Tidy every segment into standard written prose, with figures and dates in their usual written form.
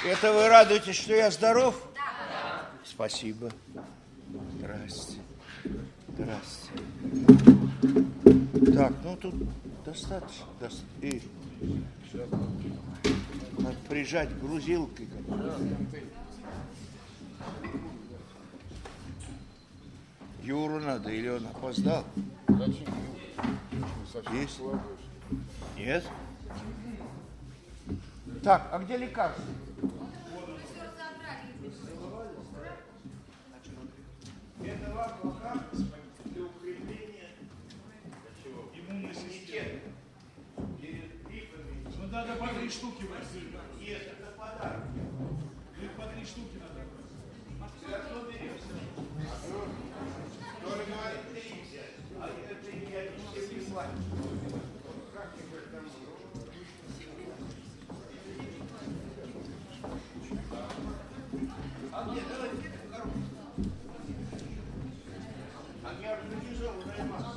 Это вы радуетесь, что я здоров? Да. Спасибо. Здрасте. Здрасте. Так, ну тут достаточно. И надо прижать грузилкой. Юру надо, или он опоздал? Есть? Нет? Так, а где лекарство? Это вам пока для укрепления иммунитета. Перед гриппами. Ну надо по 3 штуки брать. Нет, это подарок. По 3 штуки надо брать. Все равно беремся. Кто говорит, 3 взять. А это я не все не платят. А нет, давайте коробку. А я организованная масса.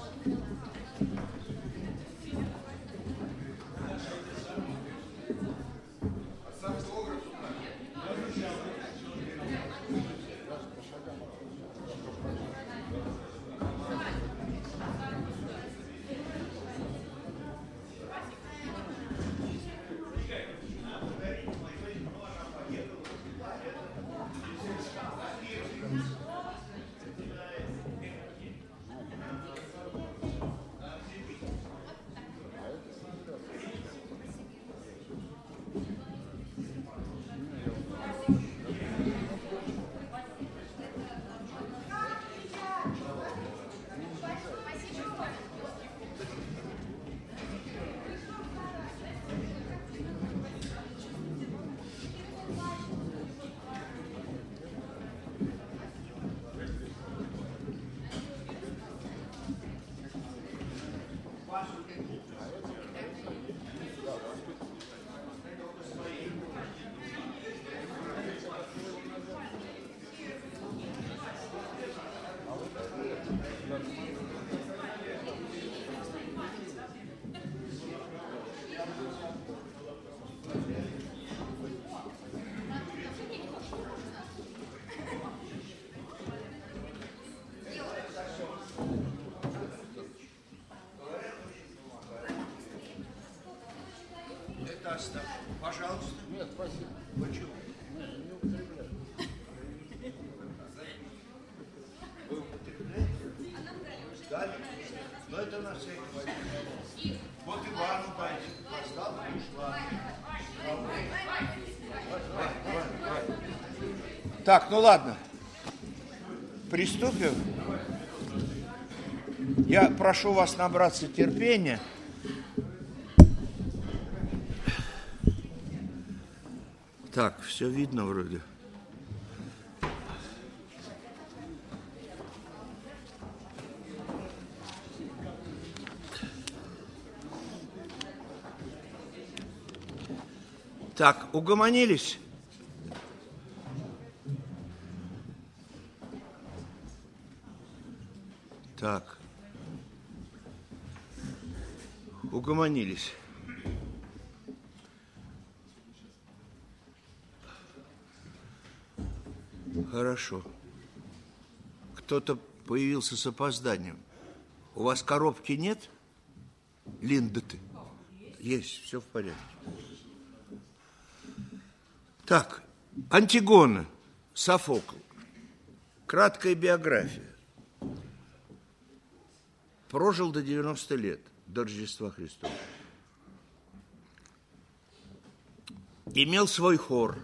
Пожалуйста. Нет, спасибо. Почему? Не употребляю. Вы употребляете? Дали? Но это на всякий случай. Вот и ванну дайте. Достала и ушла. Так, ну ладно. Приступим. Я прошу вас набраться терпения. Так, все видно вроде. Так, угомонились? Так. Угомонились. Хорошо. Кто-то появился с опозданием. У вас коробки нет? Линда, ты? Есть, все в порядке. Так, Антигона, Софокл. Краткая биография. Прожил до 90 лет, до Рождества Христова. Имел свой хор.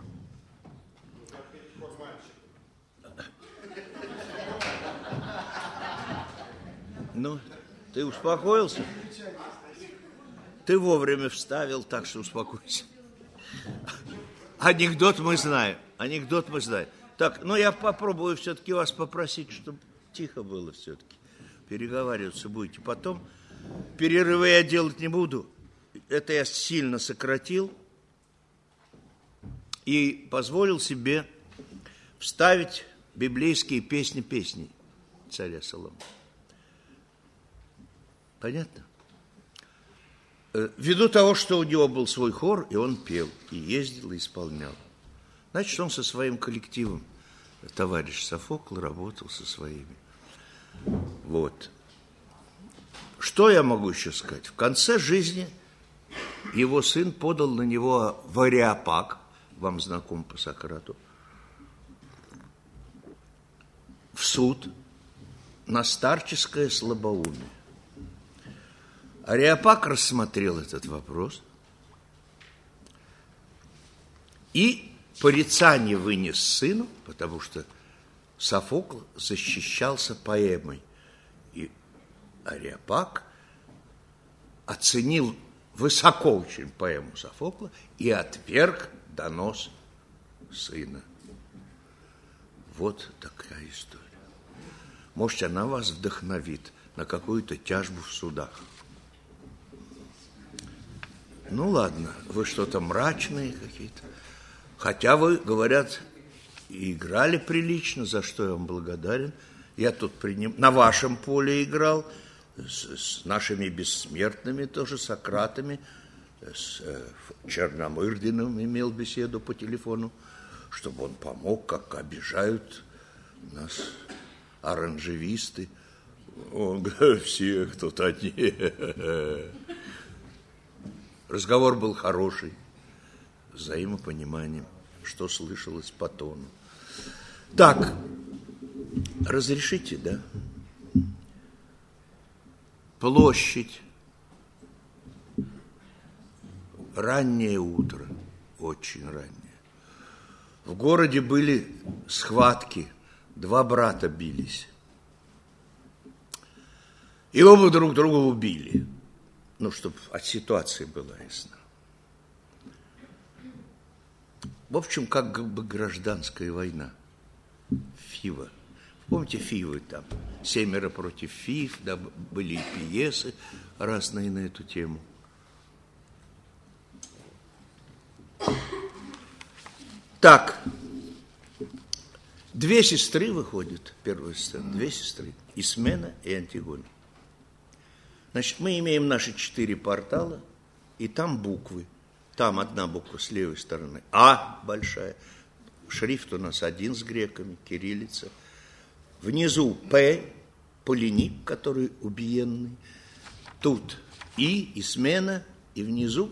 Ну, ты успокоился? Ты вовремя вставил, так что успокойся. Анекдот мы знаем. Анекдот мы знаем. Так, ну я попробую все-таки вас попросить, чтобы тихо было все-таки. Переговариваться будете. Потом перерывы я делать не буду. Это я сильно сократил. И позволил себе вставить библейские песни царя Соломона. Понятно? Ввиду того, что у него был свой хор, и он пел, и ездил, и исполнял. Значит, он со своим коллективом, товарищ Софокл, работал со своими. Вот. Что я могу еще сказать? В конце жизни его сын подал на него в Ареопаг, вам знаком по Сократу, в суд на старческое слабоумие. Ареопаг рассмотрел этот вопрос и порицание вынес сыну, потому что Софокл защищался поэмой. И Ареопаг оценил высоко очень поэму Софокла и отверг донос сына. Вот такая история. Может, она вас вдохновит на какую-то тяжбу в судах. Ну, ладно, вы что-то мрачные какие-то. Хотя вы, говорят, и играли прилично, за что я вам благодарен. Я тут на вашем поле играл, с нашими бессмертными тоже, Сократами, с Черномырдиным имел беседу по телефону, чтобы он помог, как обижают нас оранжевисты. Он говорит, всех тут одни. Разговор был хороший, с взаимопониманием, что слышалось по тону. Так, разрешите, да? Площадь. Раннее утро, очень раннее. В городе были схватки, 2 брата бились. И оба друг друга убили. Ну, чтобы от ситуации была ясна. В общем, как бы гражданская война. Фива. Помните Фивы там? 7 против Фив, да, были и пьесы разные на эту тему. Так, 2 сестры выходят, первая сцена, 2 сестры, Исмена и Антигона. Значит, мы имеем наши 4 портала, и там буквы. Там одна буква с левой стороны, А большая. Шрифт у нас один с греками, кириллица. Внизу П, полиник, который убиенный. Тут И, Исмена, и внизу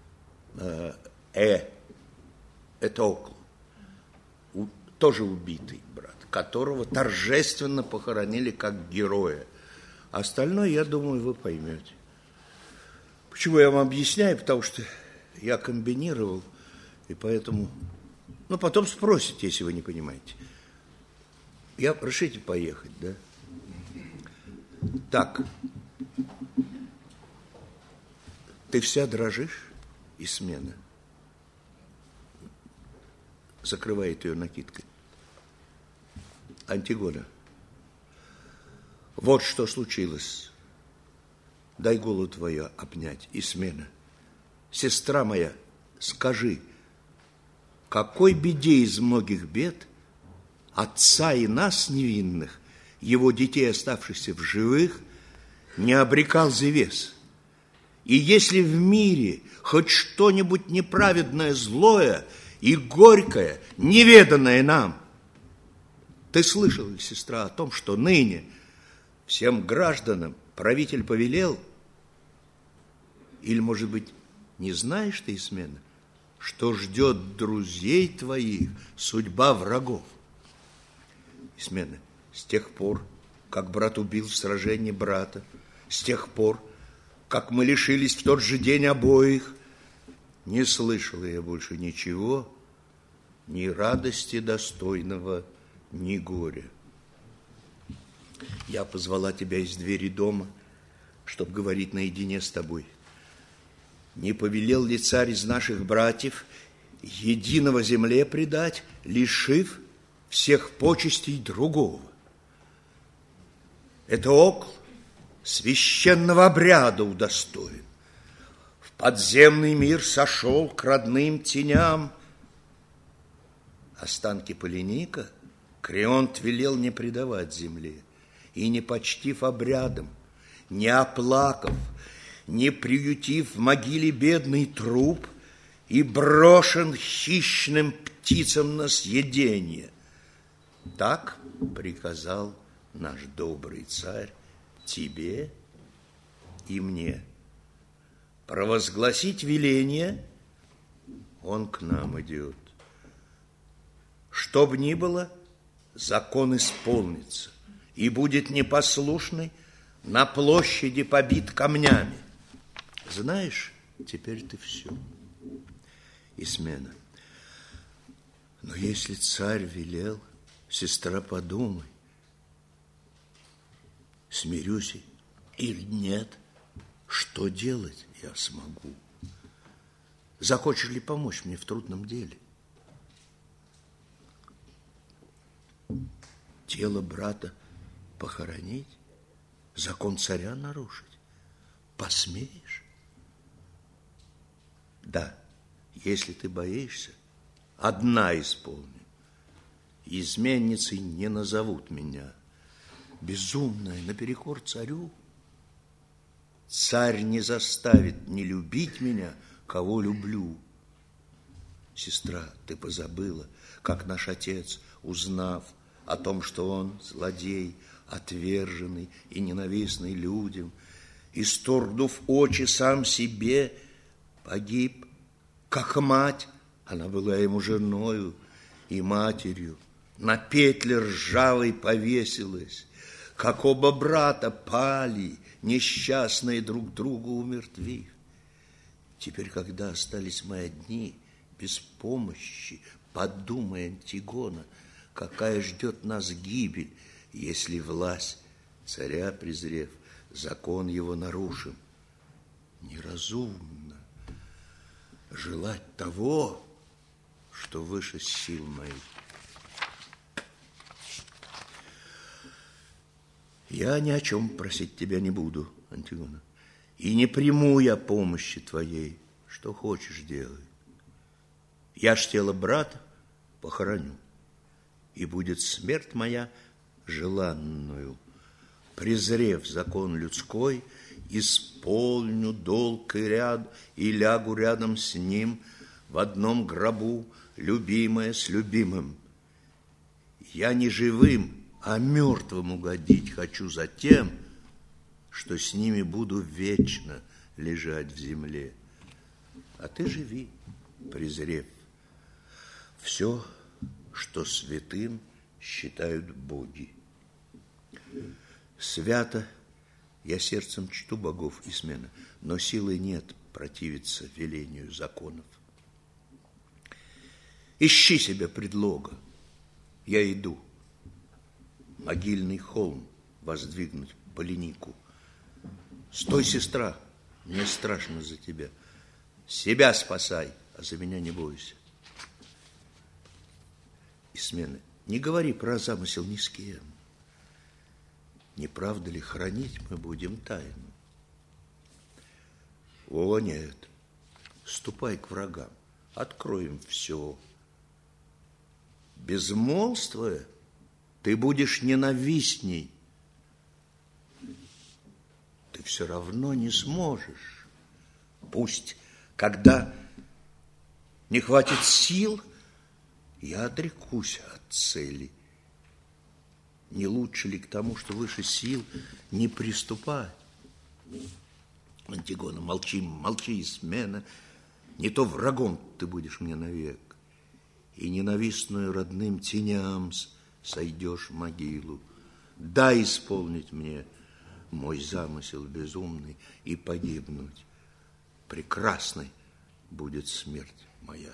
это около. Тоже убитый брат, которого торжественно похоронили как героя. Остальное, я думаю, вы поймете. Почему я вам объясняю? Потому что я комбинировал, и поэтому... Ну, потом спросите, если вы не понимаете. Решите поехать, да? Так. Ты вся дрожишь, Исмена? Закрывает ее накидкой. Антигона. Вот что случилось. Дай голову твою обнять, Исмена. Сестра моя, скажи, какой беде из многих бед отца и нас невинных, его детей, оставшихся в живых, не обрекал Зевес? И если в мире хоть что-нибудь неправедное, злое и горькое, неведанное нам, ты слышала ли, сестра, о том, что ныне всем гражданам правитель повелел? Или, может быть, не знаешь ты, Исмена, что ждет друзей твоих судьба врагов? Исмена, с тех пор, как брат убил в сражении брата, с тех пор, как мы лишились в тот же день обоих, не слышала я больше ничего, ни радости достойного, ни горя. Я позвала тебя из двери дома, чтобы говорить наедине с тобой. Не повелел ли царь из наших братьев единого земле предать, лишив всех почестей другого? Это окол священного обряда удостоен. В подземный мир сошел к родным теням. Останки Полиника Креонт велел не предавать земле, и не почтив обрядом, не оплакав, не приютив в могиле бедный труп, и брошен хищным птицам на съедение. Так приказал наш добрый царь тебе и мне. Провозгласить веление он к нам идет. Чтоб ни было, закон исполнится, и будет непослушный, на площади побит камнями. Знаешь, теперь ты все. Исмена. Но если царь велел, сестра, подумай, смирюсь или нет, что делать я смогу? Захочешь ли помочь мне в трудном деле? Тело брата похоронить, закон царя нарушить? Посмеешь? Да, если ты боишься, одна исполню. Изменницей не назовут меня. Безумная, наперекор царю. Царь не заставит не любить меня, кого люблю. Сестра, ты позабыла, как наш отец, узнав о том, что он злодей, отверженный и ненавистный людям, исторгнув очи сам себе, погиб, как мать, она была ему женою и матерью, на петле ржавой повесилась, как оба брата пали, несчастные друг друга умертвив. Теперь, когда остались мы одни, без помощи, подумай, Антигона, какая ждет нас гибель, если власть царя презрев, закон его нарушим. Неразумно желать того, что выше сил моих. Я ни о чем просить тебя не буду, Антигона, и не приму я помощи твоей, что хочешь делай. Я ж тело брата похороню, и будет смерть моя желанную. Презрев закон людской, исполню долг и лягу рядом с ним в одном гробу, любимая с любимым. Я не живым, а мертвым угодить хочу за тем, что с ними буду вечно лежать в земле. А ты живи, презрев все, что святым считают боги. Свято я сердцем чту богов, Исмена, но силы нет противиться велению законов. Ищи себе предлога, я иду. Могильный холм воздвигнуть по ленику. Стой, сестра, мне страшно за тебя. Себя спасай, а за меня не бойся. Исмена, не говори про замысел ни с кем. Не правда ли, хранить мы будем тайну? О, нет, ступай к врагам, откроем все. Безмолвствуя, ты будешь ненавистней. Ты все равно не сможешь. Пусть, когда не хватит сил, я отрекусь от цели. Не лучше ли к тому, что выше сил, не приступать? Антигона, молчи, молчи, Исмена. Не то врагом ты будешь мне навек, и ненавистную родным теням сойдешь в могилу. Дай исполнить мне мой замысел безумный и погибнуть. Прекрасной будет смерть моя.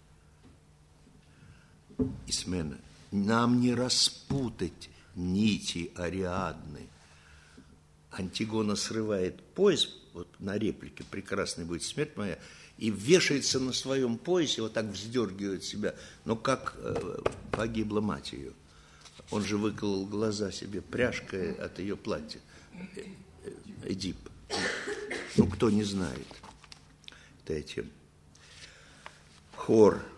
Исмена, нам не распутать нити Ариадны. Антигона срывает пояс, вот на реплике «прекрасной будет смерть моя», и вешается на своем поясе, вот так вздергивает себя, но как погибла мать ее. Он же выколол глаза себе пряжкой от ее платья. Эдип. Ну, кто не знает. Это этим. Хор.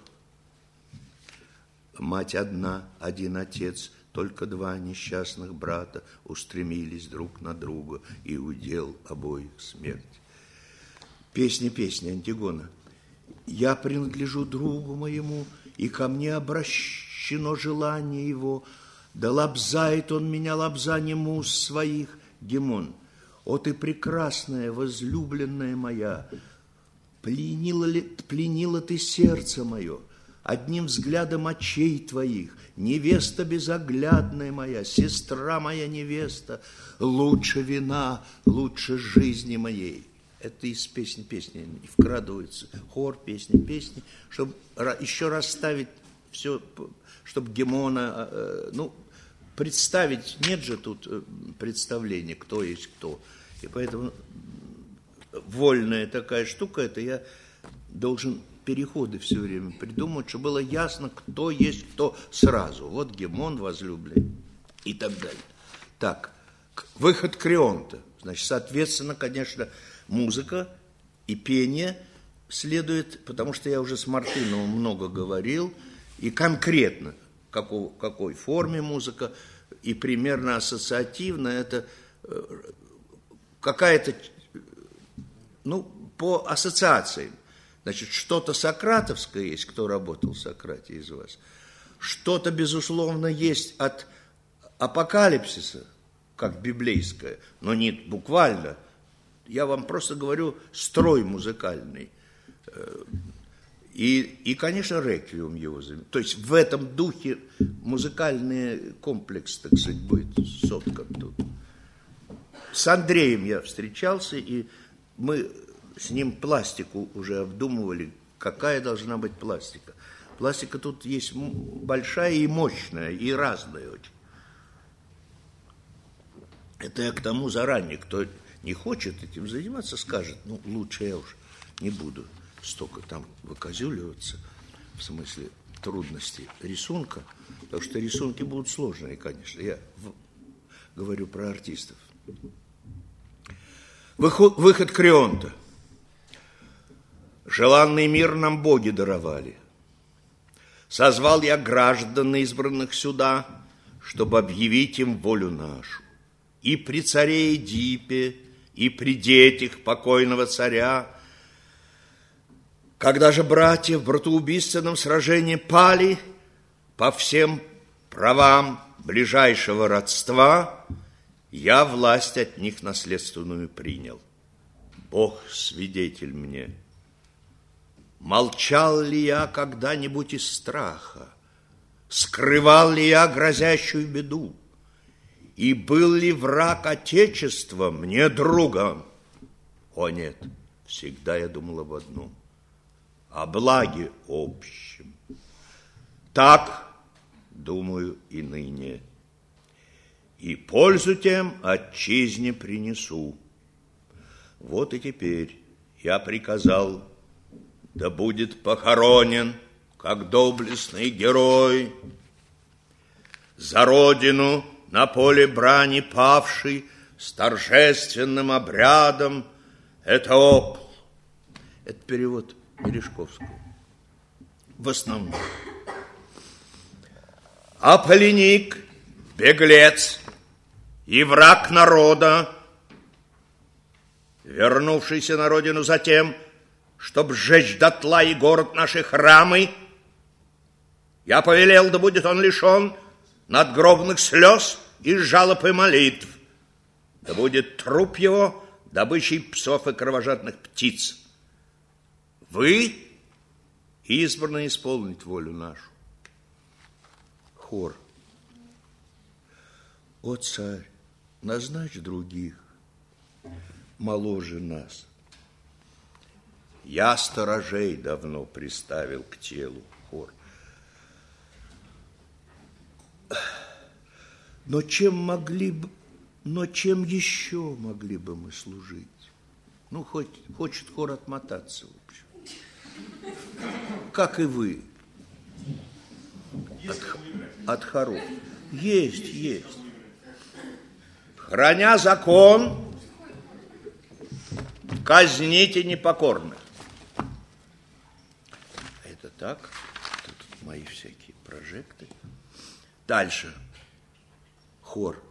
Мать одна, один отец, только два несчастных брата устремились друг на друга, и удел обоих смерть. Песня, Антигона. Я принадлежу другу моему, и ко мне обращено желание его. Да лобзает он меня лобзанием уст своих. Гимон. О, ты прекрасная, возлюбленная моя, пленила ты сердце мое одним взглядом очей твоих, невеста безоглядная моя, сестра моя невеста, лучше вина, лучше жизни моей. Это из песни и вкрадывается хор, песни, чтобы еще расставить все, чтобы Гимона, представить, нет же тут представления, кто есть кто. И поэтому вольная такая штука, это я должен переходы все время придумать, чтобы было ясно, кто есть кто сразу. Вот Гимон возлюбленный и так далее. Так, выход Креонта. Значит, соответственно, конечно, музыка и пение следует, потому что я уже с Мартыновым много говорил, и конкретно, какой форме музыка, и примерно ассоциативно, это какая-то, по ассоциациям. Значит, что-то сократовское есть, кто работал в Сократе из вас. Что-то, безусловно, есть от апокалипсиса, как библейское, но не буквально. Я вам просто говорю строй музыкальный. И конечно, реквием его. То есть в этом духе музыкальный комплекс, так сказать, будет соткан тут. С Андреем я встречался, и мы с ним пластику уже обдумывали, какая должна быть пластика. Пластика тут есть большая и мощная, и разная очень. Это я к тому заранее, кто не хочет этим заниматься, скажет, лучше я уж не буду столько там выказюливаться, в смысле трудностей рисунка, потому что рисунки будут сложные, конечно. Я говорю про артистов. Выход Креонта. Желанный мир нам боги даровали. Созвал я граждан избранных сюда, чтобы объявить им волю нашу. И при царе Эдипе, и при детях покойного царя. Когда же братья в братоубийственном сражении пали, по всем правам ближайшего родства, я власть от них наследственную принял. Бог свидетель мне. Молчал ли я когда-нибудь из страха? Скрывал ли я грозящую беду? И был ли враг Отечества мне другом? О нет, всегда я думал об одном. О благе общем. Так думаю и ныне. И пользу тем отчизне принесу. Вот и теперь я приказал, да будет похоронен, как доблестный герой, за родину на поле брани павший с торжественным обрядом. Это опл. Это перевод Мережковского. В основном. А пленник, беглец и враг народа, вернувшийся на родину затем, чтоб сжечь дотла и город наши храмы, я повелел, да будет он лишен надгробных слез и жалоб и молитв, да будет труп его добычей псов и кровожадных птиц. Вы избраны исполнить волю нашу. Хор. О, царь, назначь других, моложе нас. Я сторожей давно приставил к телу. Хор. Но чем еще могли бы мы служить? Хочет хор отмотаться, в общем. Как и вы. От хоров. Есть. Храня закон, казните непокорных. Это так. Тут мои всякие прожекты. Дальше. Хор.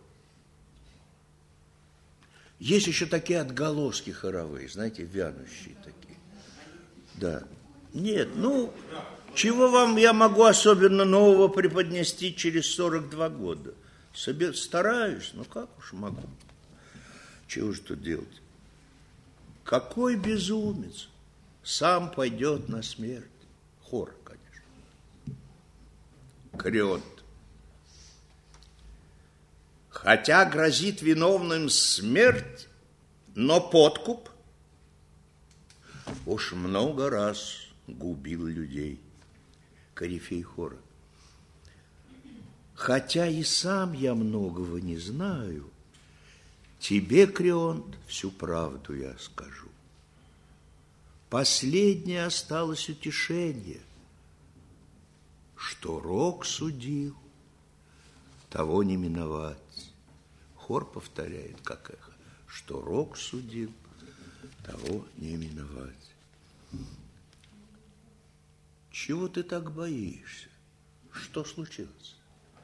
Есть еще такие отголоски хоровые, знаете, вянущие такие. Да. Нет, ну, чего вам я могу особенно нового преподнести через 42 года? Стараюсь, но как уж могу. Чего же тут делать? Какой безумец сам пойдет на смерть? Хор, конечно. Креонт. Хотя грозит виновным смерть, но подкуп уж много раз губил людей. Корифей хора. Хотя и сам я многого не знаю, тебе, Креонт, всю правду я скажу. Последнее осталось утешение, что Рок судил, того не миновать. Хор повторяет, как эхо, что Рок судил, того не миновать. Чего ты так боишься? Что случилось?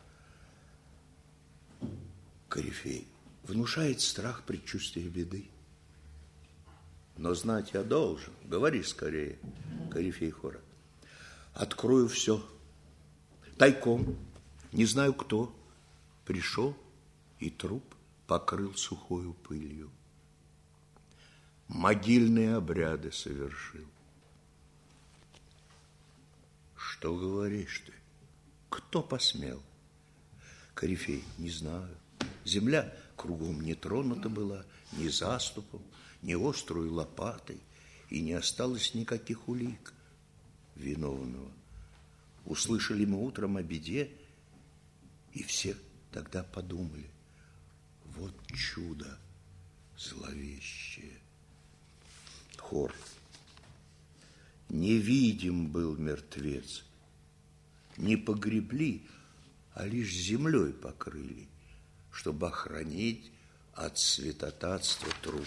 Корифей. Внушает страх предчувствия беды. Но знать я должен. Говори скорее, Корифей хора. Открою все. Тайком, не знаю кто, пришел и труп покрыл сухою пылью. Могильные обряды совершил. Что говоришь ты? Кто посмел? Корифей, не знаю. Земля кругом не тронута была ни заступом, ни острой лопатой, и не осталось никаких улик виновного. Услышали мы утром о беде, и все тогда подумали, вот чудо зловещее. Хор. Невидим был мертвец, не погребли, а лишь землей покрыли, чтобы охранить от святотатства труп.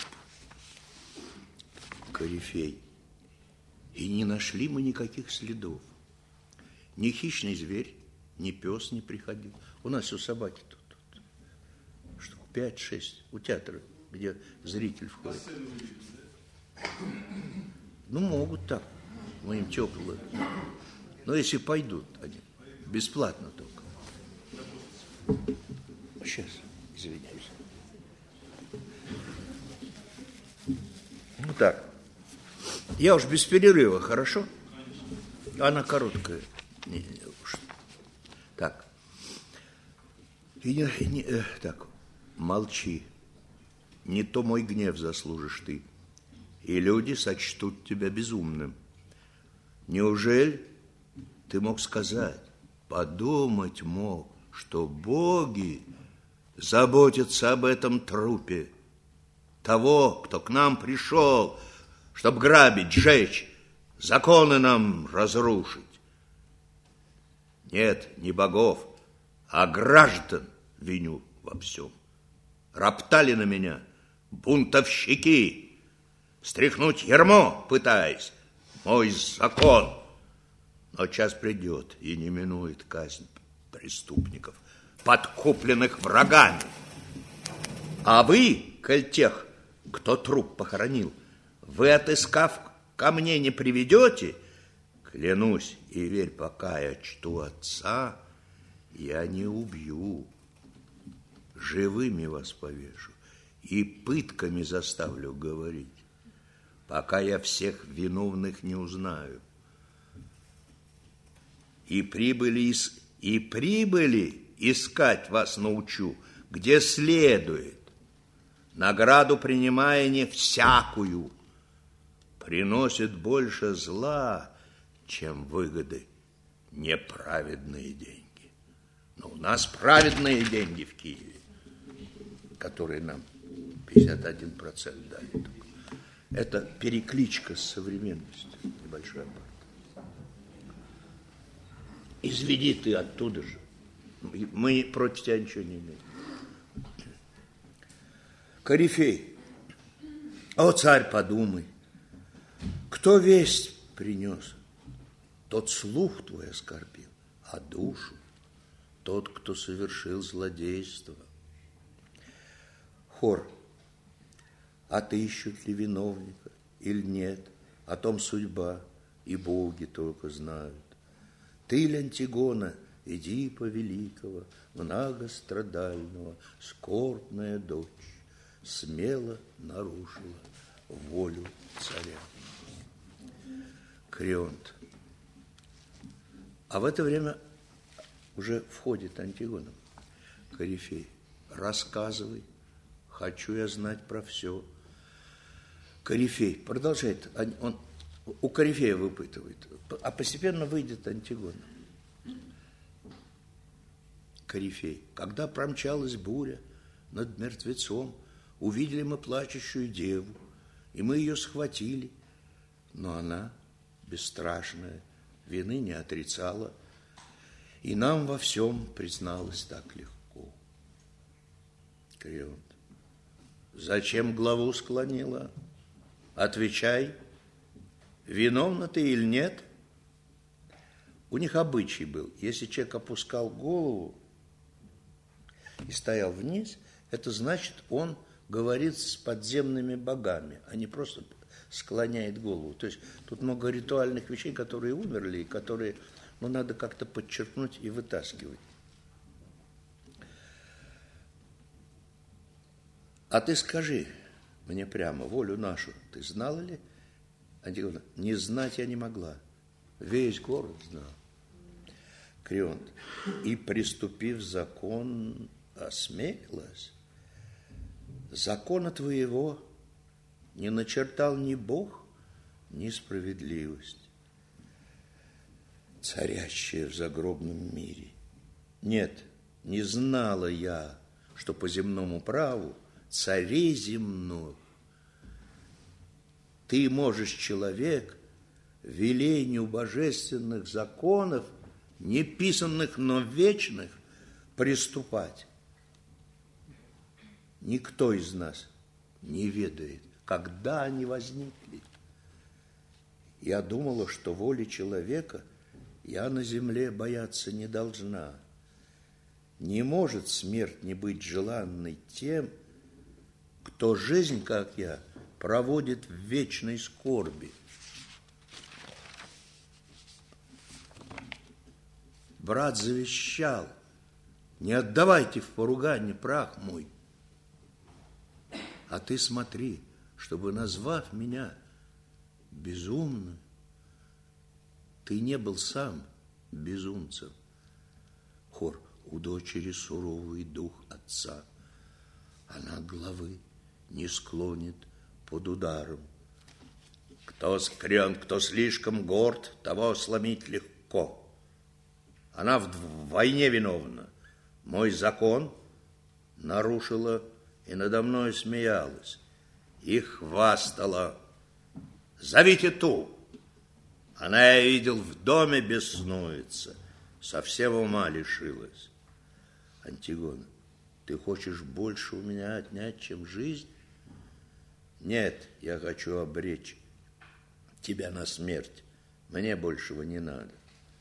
Корифей. И не нашли мы никаких следов. Ни хищный зверь, ни пес не приходил. У нас у собаки тут штук 5-6 у театра, где зритель входит. Ну, могут так. Мы им теплые. Но если пойдут они, бесплатно только. Сейчас, извиняюсь. Ну так. Я уж без перерыва, хорошо? Она короткая. Так. Так, молчи. Не то мой гнев заслужишь ты, и люди сочтут тебя безумным. Неужели ты мог сказать, подумать мог, что боги заботятся об этом трупе, того, кто к нам пришел, чтоб грабить, сжечь, законы нам разрушить? Нет, не богов, а граждан виню во всем. Роптали на меня бунтовщики, стряхнуть ярмо пытаясь, мой закон. Но час придет, и не минует казнь преступников, подкупленных врагами. А вы, коль тех, кто труп похоронил, вы, отыскав, ко мне не приведете, клянусь, и верь, пока я чту отца, я не убью. Живыми вас повешу и пытками заставлю говорить, пока я всех виновных не узнаю. И прибыли искать вас научу, где следует, награду принимая не всякую, приносит больше зла, чем выгоды неправедные деньги. Но у нас праведные деньги в Киеве, которые нам 51% дали. Это перекличка с современностью. Небольшая партия. Изведи ты оттуда же. Мы против тебя ничего не имеем. Корифей, о, царь, подумай, кто весть принес, тот слух твой оскорбил, а душу тот, кто совершил злодейство. Хор. А ты ищут ли виновника или нет? О том судьба и боги только знают. Ты ль, Антигона, иди по великого, многострадального, скорбная дочь, смело нарушила волю царя. Крионт. А в это время уже входит Антигона. Корифей, рассказывай, хочу я знать про все. Корифей продолжает, он у Корифея выпытывает, а постепенно выйдет Антигона. Корифей, когда промчалась буря над мертвецом, увидели мы плачущую деву, и мы ее схватили, но она, бесстрашная, вины не отрицала, и нам во всем призналась так легко. Крионт, зачем главу склонила? Отвечай, виновна ты или нет? У них обычай был, если человек опускал голову и стоял вниз, это значит, он говорит с подземными богами, а не просто склоняет голову. То есть тут много ритуальных вещей, которые умерли, и которые надо как-то подчеркнуть и вытаскивать. А ты скажи мне прямо, волю нашу ты знала ли? Антигона, не знать я не могла. Весь город знал. Крионт, и, приступив закон, осмелилась. Закона твоего не начертал ни Бог, ни справедливость, царящая в загробном мире. Нет, не знала я, что по земному праву царей земных ты можешь, человек, велению божественных законов, не писанных, но вечных, приступать. Никто из нас не ведает, когда они возникли. Я думала, что воли человека я на земле бояться не должна. Не может смерть не быть желанной тем, кто жизнь, как я, проводит в вечной скорби. Брат завещал, не отдавайте в поругание прах мой. А ты смотри, чтобы, назвав меня безумным, ты не был сам безумцем. Хор, у дочери суровый дух отца, она главы не склонит под ударом. Кто скрен, кто слишком горд, того сломить легко. Она в войне виновна. Мой закон нарушила и надо мной смеялась, и хвастала. Зовите ту. Она, я видел, в доме беснуется, совсем ума лишилась. Антигона, ты хочешь больше у меня отнять, чем жизнь? Нет, я хочу обречь тебя на смерть. Мне большего не надо.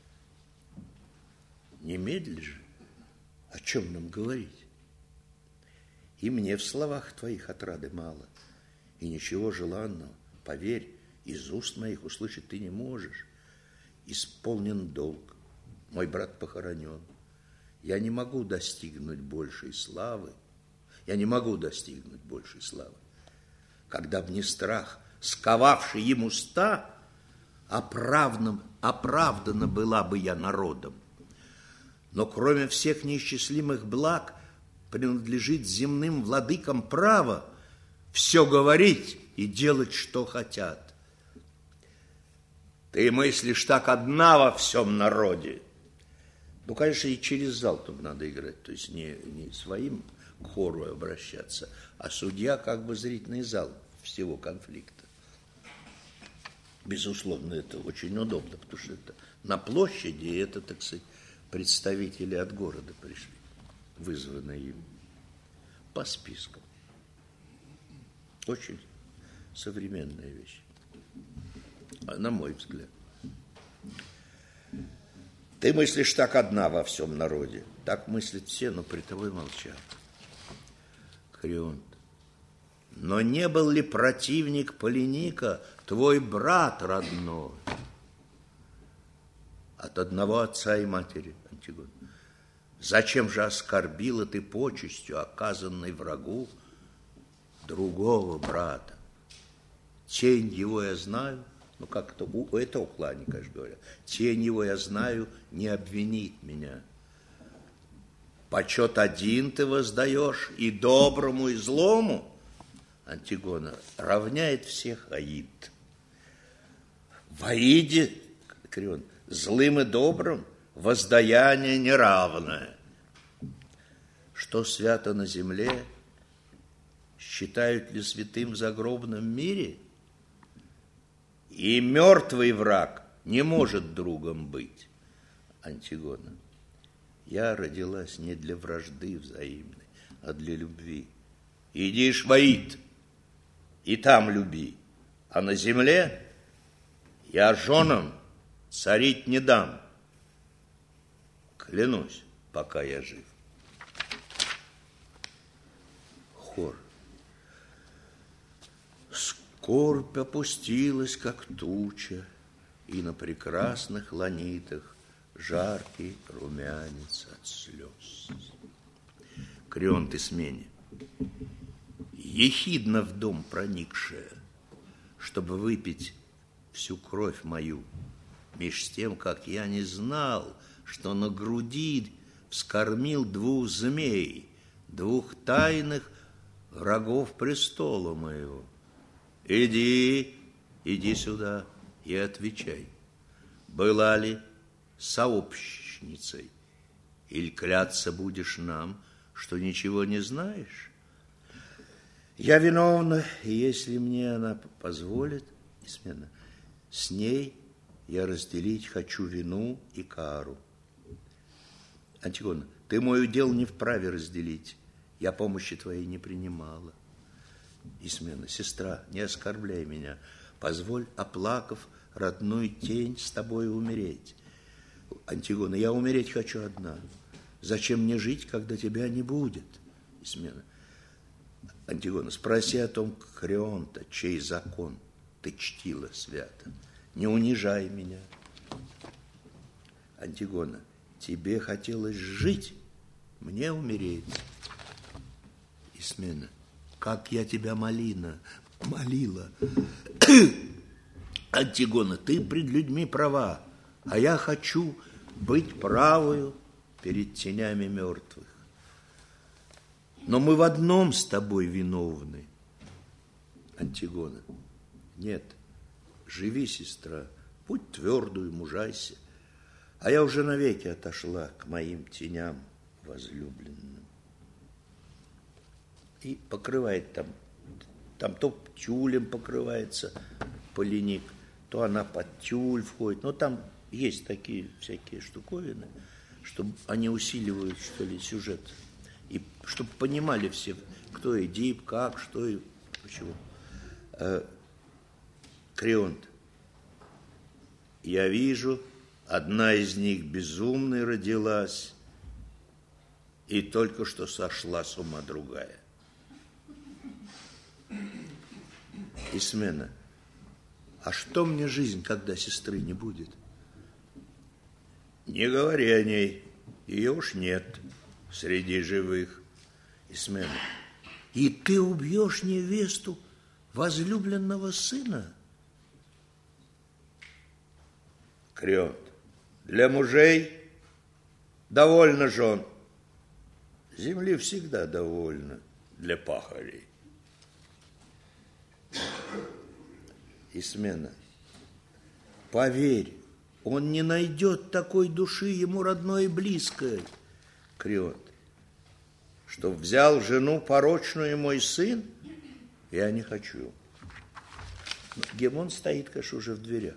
Немедли же, о чем нам говорить? И мне в словах твоих отрады мало, и ничего желанного, поверь, из уст моих услышать ты не можешь. Исполнен долг, мой брат похоронен. Я не могу достигнуть большей славы. Когда б не страх, сковавший им уста, оправдана была бы я народом. Но кроме всех неисчислимых благ принадлежит земным владыкам право все говорить и делать, что хотят. Ты мыслишь так одна во всем народе. Ну, конечно, и через зал тут надо играть, то есть не своим к хору обращаться, а судья как бы зрительный зал всего конфликта. Безусловно, это очень удобно, потому что это на площади, и это, так сказать, представители от города пришли, вызванные им по спискам. Очень современная вещь, на мой взгляд. Ты мыслишь так одна во всем народе. Так мыслят все, но при тобой молчат. Крионт. Но не был ли противник Полиника твой брат родной? от одного отца и матери. Антигона. Зачем же оскорбила ты почестью, оказанной врагу, другого брата? Тень его я знаю, ну как это, у этого клана, конечно, говорят, тень его я знаю, не обвинит меня. Почет один ты воздаешь, и доброму, и злому. Антигона равняет всех Аид. В Аиде, Крион, злым и добрым воздаяние неравное. Что свято на земле, считают ли святым в загробном мире? И мертвый враг не может другом быть. Антигона. Я родилась не для вражды взаимной, а для любви. Иди в Аид, и там люби. А на земле я женам царить не дам. Клянусь, пока я жив. Хор. Скорбь опустилась, как туча, и на прекрасных ланитах жаркий румянец от слез. Крион Исмене, ехидно в дом проникшая, чтобы выпить всю кровь мою, меж тем, как я не знал, что на груди вскормил двух змей, двух тайных врагов престола моего. Иди сюда и отвечай, была ли сообщницей, или кляться будешь нам, что ничего не знаешь? Я виновна, и если мне она позволит, Исмена, с ней я разделить хочу вину и кару. Антигона, ты мой удел не вправе разделить, я помощи твоей не принимала. Исмена, сестра, не оскорбляй меня, позволь, оплакав родную тень, с тобой умереть. Антигона, я умереть хочу одна. Зачем мне жить, когда тебя не будет? Исмена. Антигона, спроси о том Крионта, чей закон ты чтила свято. Не унижай меня. Антигона, тебе хотелось жить, мне умереть. Исмена, как я тебя молила. Антигона, ты пред людьми права, а я хочу быть правою перед тенями мертвых. Но мы в одном с тобой виновны. Антигона, нет, живи, сестра, будь твердую, мужайся, а я уже навеки отошла к моим теням возлюбленным. И покрывает там то тюлем покрывается поленик, то она под тюль входит. Но там есть такие всякие штуковины, чтобы они усиливают, что ли, сюжет. И чтобы понимали все, кто Эдип, как, что и почему. Крионт. Я вижу, одна из них безумной родилась, и только что сошла с ума другая. Исмена, а что мне жизнь, когда сестры не будет? Не говори о ней, ее уж нет среди живых. Исмена, и ты убьешь невесту возлюбленного сына? Крионт, для мужей довольно жен, земли всегда довольно для пахарей. Исмена, поверь, он не найдет такой души ему родной и близкой. Крионт, что взял жену порочную мой сын, я не хочу. Гемон стоит, конечно, уже в дверях.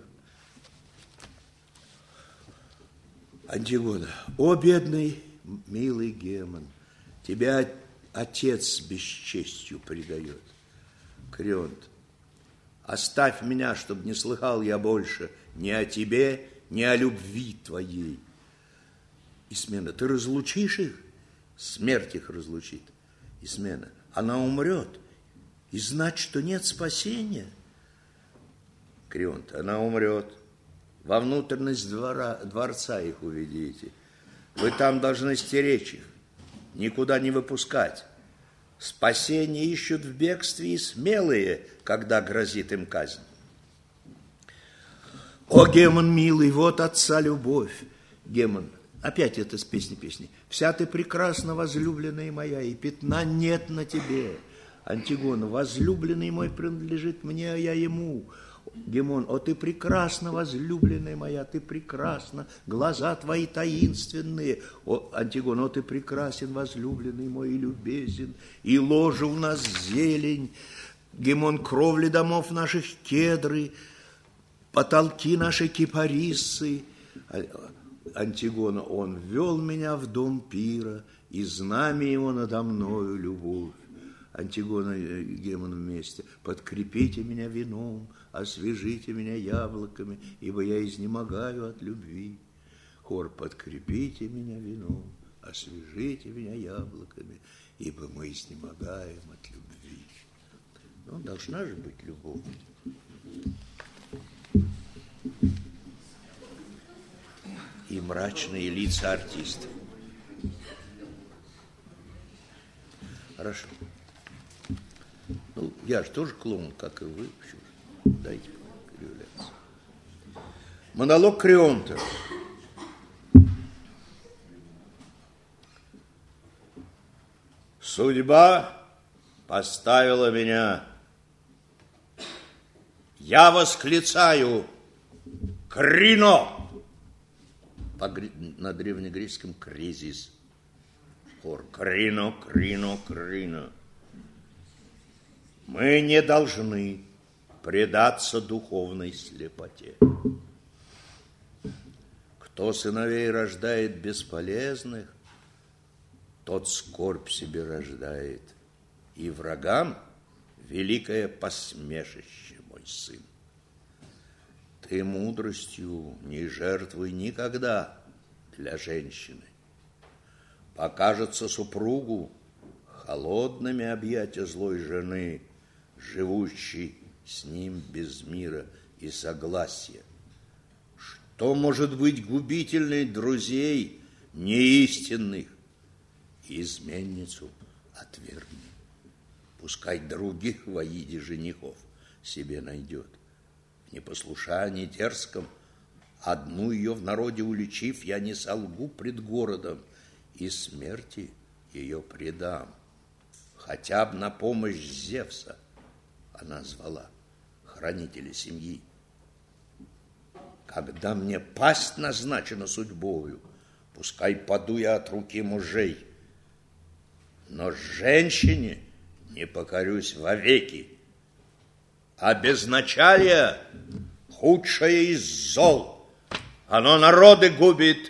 Антигона, о, бедный, милый Гемон, тебя отец бесчестью предает. Крионт, оставь меня, чтобы не слыхал я больше ни о тебе, ни о любви твоей. Исмена, ты разлучишь их? Смерть их разлучит. Исмена, она умрет, и знать, что нет спасения. Крионт, она умрет, во внутренность дворца их уведите. Вы там должны стеречь их, никуда не выпускать. Спасение ищут в бегстве и смелые, когда грозит им казнь. О, Гемон милый, вот отца любовь. Гемон, опять это с песни. Вся ты прекрасна, возлюбленная моя, и пятна нет на тебе. Антигона, возлюбленный мой принадлежит мне, а я ему. Гемон, о, ты прекрасна, возлюбленная моя, ты прекрасна, глаза твои таинственные. О, Антигона, о, ты прекрасен, возлюбленный мой, и любезен, и ложа у нас зелень. Гемон, кровли домов наших кедры, потолки наши кипарисы. Антигона, он ввел меня в дом пира, и знамя его надо мною любовь. Антигона и Гемон вместе. Подкрепите меня вином, освежите меня яблоками, ибо я изнемогаю от любви. Хор, подкрепите меня вином, освежите меня яблоками, ибо мы изнемогаем от любви. Ну, должна же быть любовь. И мрачные лица артистов. Хорошо. Ну, я же тоже клоун, как и вы. Дайте кривляться. Монолог Креонта. Судьба поставила меня. Я восклицаю «Крино!» На древнегреческом кризис. Хор «Крино, крино, крино». Мы не должны предаться духовной слепоте. Кто сыновей рождает бесполезных, тот скорбь себе рождает, и врагам великое посмешище, мой сын. Ты мудростью не жертвуй никогда для женщины. Покажется супругу холодными объятия злой жены, живущей с ним без мира и согласия. Что может быть губительной друзей неистинных? Изменницу отвергни. Пускай других во иде женихов себе найдет. В непослушании дерзком, одну ее в народе уличив, я не солгу пред городом, и смерти ее предам. Хотя бы на помощь Зевса она звала, хранителя семьи. Когда мне пасть назначена судьбою, пускай паду я от руки мужей, но женщине не покорюсь вовеки. А безначалие худшее из зол, оно народы губит.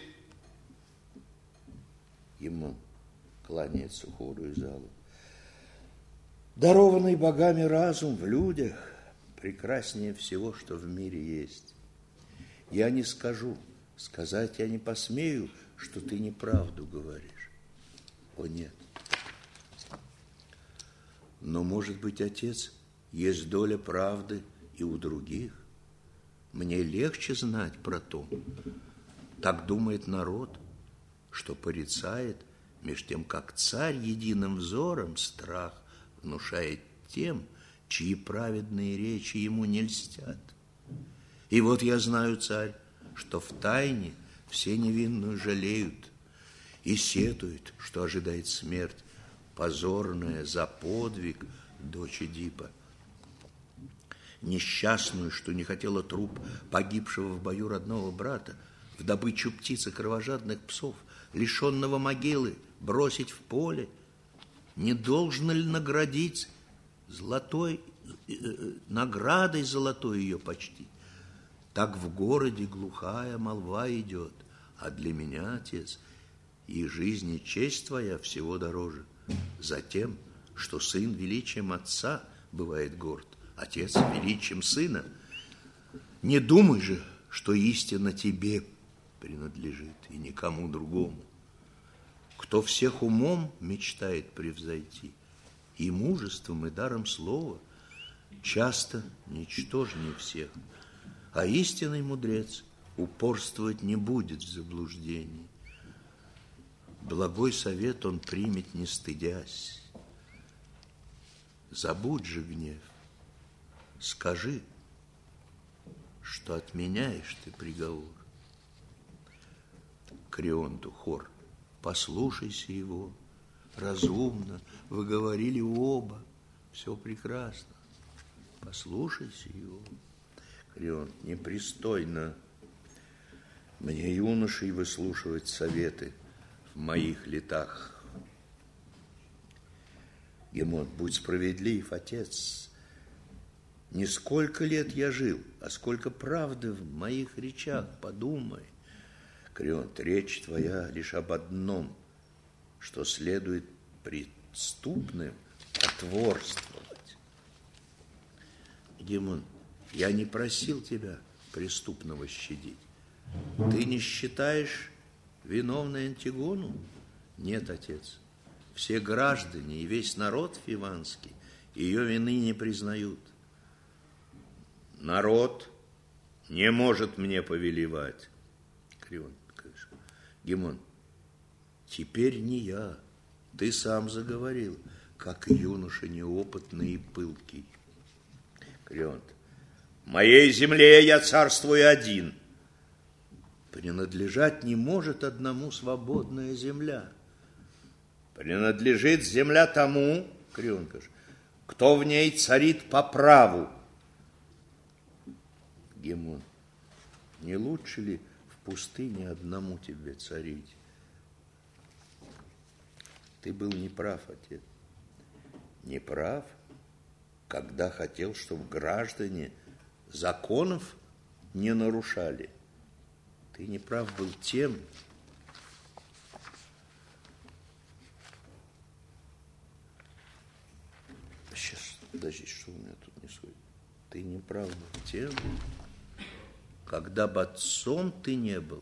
Ему кланяется хору и залу. Дарованный богами разум в людях прекраснее всего, что в мире есть. Я не скажу, сказать я не посмею, что ты неправду говоришь. О, нет. Но, может быть, отец, есть доля правды и у других. Мне легче знать про то. Так думает народ, что порицает, меж тем, как царь единым взором страх внушает тем, чьи праведные речи ему не льстят. И вот я знаю, царь, что в тайне все невинную жалеют и сетуют, что ожидает смерть, позорная за подвиг дочь Эдипа, несчастную, что не хотела труп погибшего в бою родного брата, в добычу птиц и кровожадных псов, лишенного могилы, бросить в поле. Не должно ли наградить наградой золотой ее почти? Так в городе глухая молва идет, а для меня, отец, и жизнь, и честь твоя всего дороже. Затем, что сын величием отца бывает горд, отец величием сына. Не думай же, что истина тебе принадлежит и никому другому. Кто всех умом мечтает превзойти, и мужеством, и даром слова, часто ничтожнее всех. А истинный мудрец упорствовать не будет в заблуждении. Благой совет он примет, не стыдясь. Забудь же гнев, скажи, что отменяешь ты приговор. Крионту хор: послушайся его, разумно, вы говорили оба, все прекрасно. Послушайся его. Крионт: непристойно мне, юношей, выслушивать советы в моих летах. Гемон: будь справедлив, отец. Не сколько лет я жил, а сколько правды в моих речах, подумай. Крионт: речь твоя лишь об одном, что следует преступным потворствовать. Гемон: я не просил тебя преступного щадить. Ты не считаешь виновной Антигону? Нет, отец. Все граждане и весь народ фиванский ее вины не признают. Народ не может мне повелевать. Крионт: Гемон: теперь не я, ты сам заговорил, как юноша неопытный и пылкий. Крионт: в моей земле я царствую один. Принадлежать не может одному свободная земля. Принадлежит земля тому, Крионт, кто в ней царит по праву. Гемон: не лучше ли в пустыне одному тебе царить? Ты был неправ, отец. Неправ, когда хотел, чтобы граждане законов не нарушали. Ты неправ был тем, сейчас, подожди, что у меня тут не сходит? Ты неправ был тем, когда бы отцом ты не был.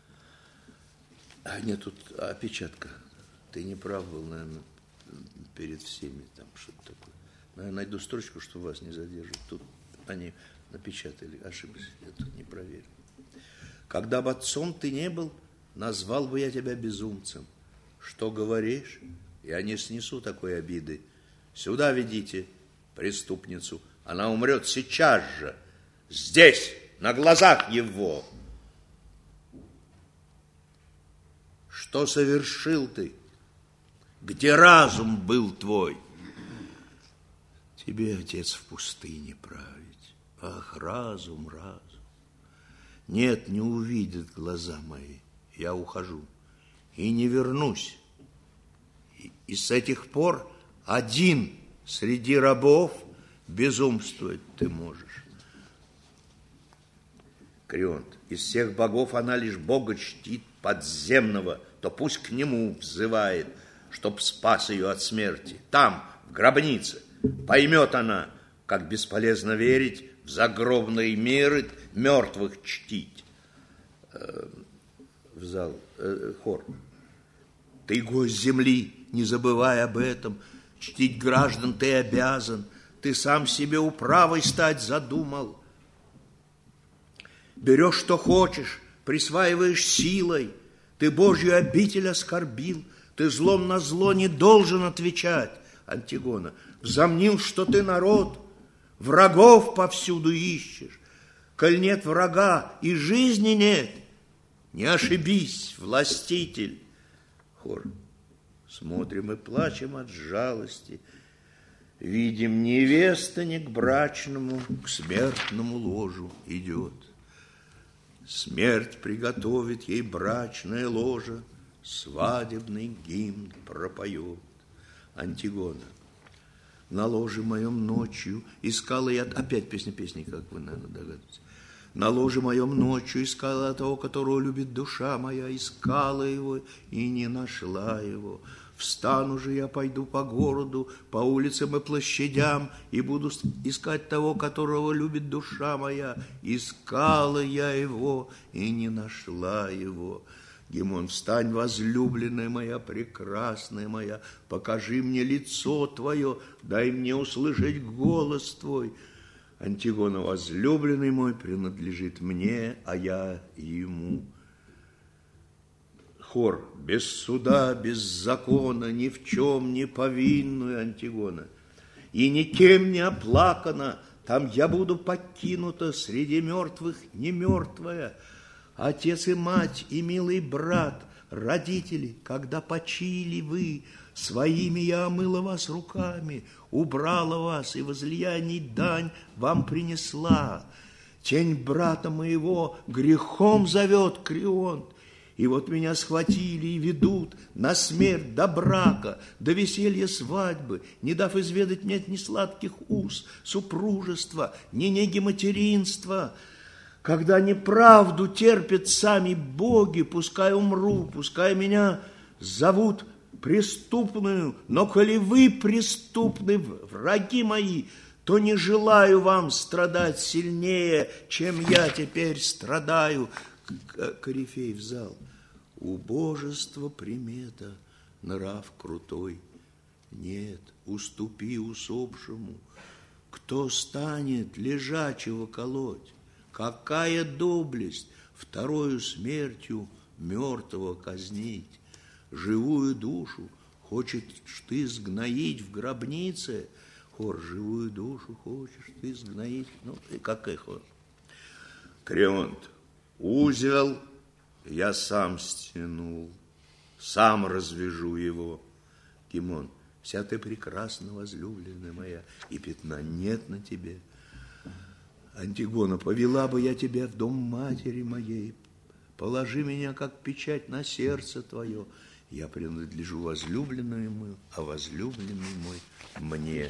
А нет, тут опечатка. Ты неправ был, наверное, перед всеми, там что-то такое. Наверное, найду строчку, чтобы вас не задерживать. Тут они напечатали, ошиблись, я тут не проверил. Когда бы отцом ты не был, назвал бы я тебя безумцем. Что говоришь? Я не снесу такой обиды. Сюда ведите преступницу. Она умрет сейчас же, здесь, на глазах его. Что совершил ты? Где разум был твой? Тебе, отец, в пустыне править. Ах, разум, разум. Нет, не увидят глаза мои. Я ухожу и не вернусь. И с этих пор один среди рабов безумствовать ты можешь. Крионт: из всех богов она лишь Бога чтит подземного, то пусть к нему взывает, чтоб спас ее от смерти. Там, в гробнице, поймет она, как бесполезно верить в загробные миры, мертвых чтить. В зал хор: ты гость земли, не забывай об этом. Чтить граждан ты обязан. Ты сам себе управой стать задумал. Берешь, что хочешь, присваиваешь силой. Ты Божью обитель оскорбил. Ты злом на зло не должен отвечать. Антигона: взомнил, что ты народ, врагов повсюду ищешь. Коль нет врага и жизни нет, не ошибись, властитель. Хор: смотрим и плачем от жалости. Видим, невеста не к брачному, к смертному ложу идет. Смерть приготовит ей брачное ложе, свадебный гимн пропоет. Антигона: на ложе моем ночью искала я... Опять песни, как вы, наверное, догадываетесь. На ложе моем ночью искала того, которого любит душа моя, искала его и не нашла его. Встану же я, пойду по городу, по улицам и площадям, и буду искать того, которого любит душа моя. Искала я его и не нашла его. Гемон: встань, возлюбленная моя, прекрасная моя, покажи мне лицо твое, дай мне услышать голос твой. Антигона, возлюбленный мой принадлежит мне, а я ему. Хор, без суда, без закона, ни в чем не повинную Антигона, и никем не оплакана, там я буду покинута, среди мертвых не мертвая. Отец и мать, и милый брат, родители, когда почили вы, своими я омыла вас руками, убрала вас, и возлияний дань вам принесла. Тень брата моего грехом зовет Крионт, и вот меня схватили и ведут на смерть до брака, до веселья свадьбы, не дав изведать мне ни сладких уз супружества, ни неги материнства. Когда неправду терпят сами боги, пускай умру, пускай меня зовут преступную, но коли вы преступны, враги мои, то не желаю вам страдать сильнее, чем я теперь страдаю. Корифей в зал. Убожество примета, нрав крутой. Нет, уступи усопшему. Кто станет лежачего колоть? Какая доблесть второю смертью мертвого казнить? Живую душу хочешь ты сгноить в гробнице? Хор, живую душу хочешь ты сгноить? Ну, и какой хор? Крионт. Узел я сам стянул, сам развяжу его. Кимон, вся ты прекрасна, возлюбленная моя, и пятна нет на тебе. Антигона, повела бы я тебя в дом матери моей, положи меня, как печать, на сердце твое. Я принадлежу возлюбленному, а возлюбленный мой мне.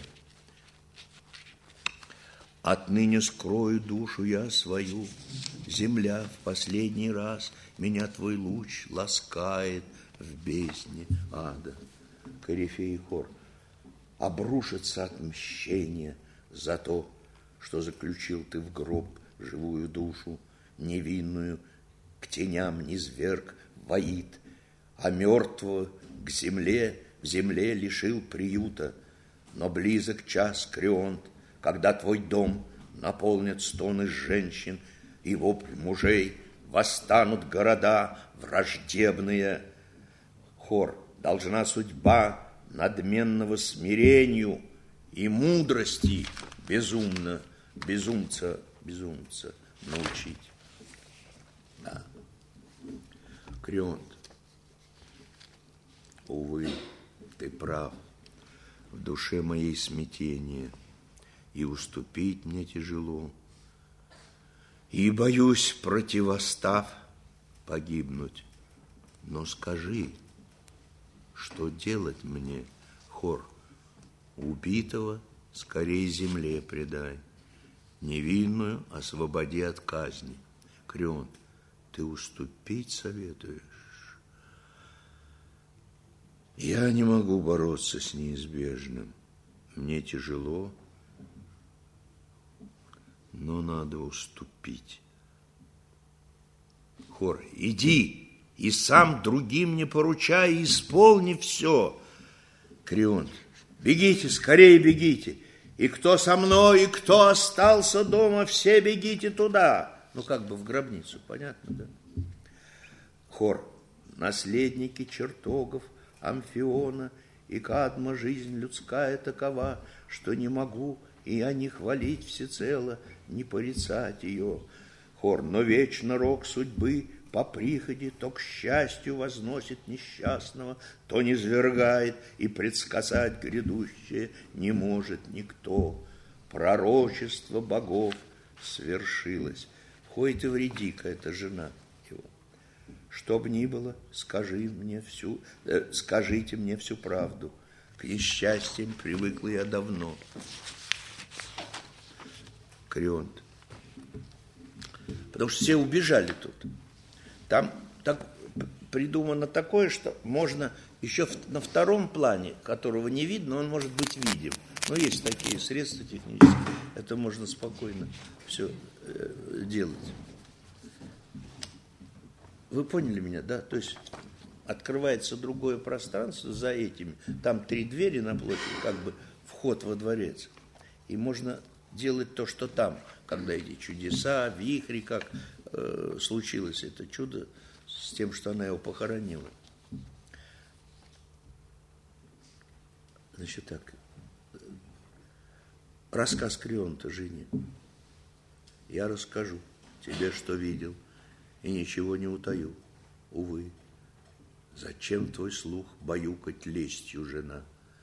Отныне скрою душу я свою, земля в последний раз меня твой луч ласкает в бездне ада. Корифей и хор. Обрушится отмщение за то, что заключил ты в гроб живую душу, невинную, к теням низверг воит, а мертвого к земле, в земле лишил приюта. Но близок час, Крионт, когда твой дом наполнят стоны женщин и вопль мужей, восстанут города враждебные. Хор, должна судьба надменного смирению и мудрости безумца научить. Да. Крионт, увы, ты прав, в душе моей смятение, и уступить мне тяжело, и боюсь, противостав, погибнуть. Но скажи, что делать мне, хор? Убитого скорее земле предай, невинную освободи от казни. Крионт, ты уступить советуешь? Я не могу бороться с неизбежным, мне тяжело, но надо уступить. Хор, иди, и сам другим не поручай, исполни все. Крионт, бегите, скорее бегите, и кто со мной, и кто остался дома, все бегите туда. Ну, как бы в гробницу, понятно, да? Хор, наследники чертогов Амфиона и Кадма, жизнь людская такова, что не могу и я не хвалить всецело, не порицать ее. Хор, но вечно рок судьбы по приходе то к счастью возносит несчастного, то низвергает, и предсказать грядущее не может никто. Пророчество богов свершилось. Входит Эвридика, это жена его. Что б ни было, скажите мне всю правду. К несчастьям привыкла я давно. Крионт. Потому что все убежали тут. Там так придумано такое, что можно еще на втором плане, которого не видно, он может быть видим. Но есть такие средства технические, это можно спокойно все делать. Вы поняли меня, да? То есть открывается другое пространство за этими. Там 3 двери напротив, как бы вход во дворец. И можно делать то, что там, когда эти чудеса, вихри, как случилось это чудо с тем, что она его похоронила. Значит так, рассказ Крионта жене. Я расскажу тебе, что видел, и ничего не утаю. Увы, зачем твой слух баюкать лестью, жена?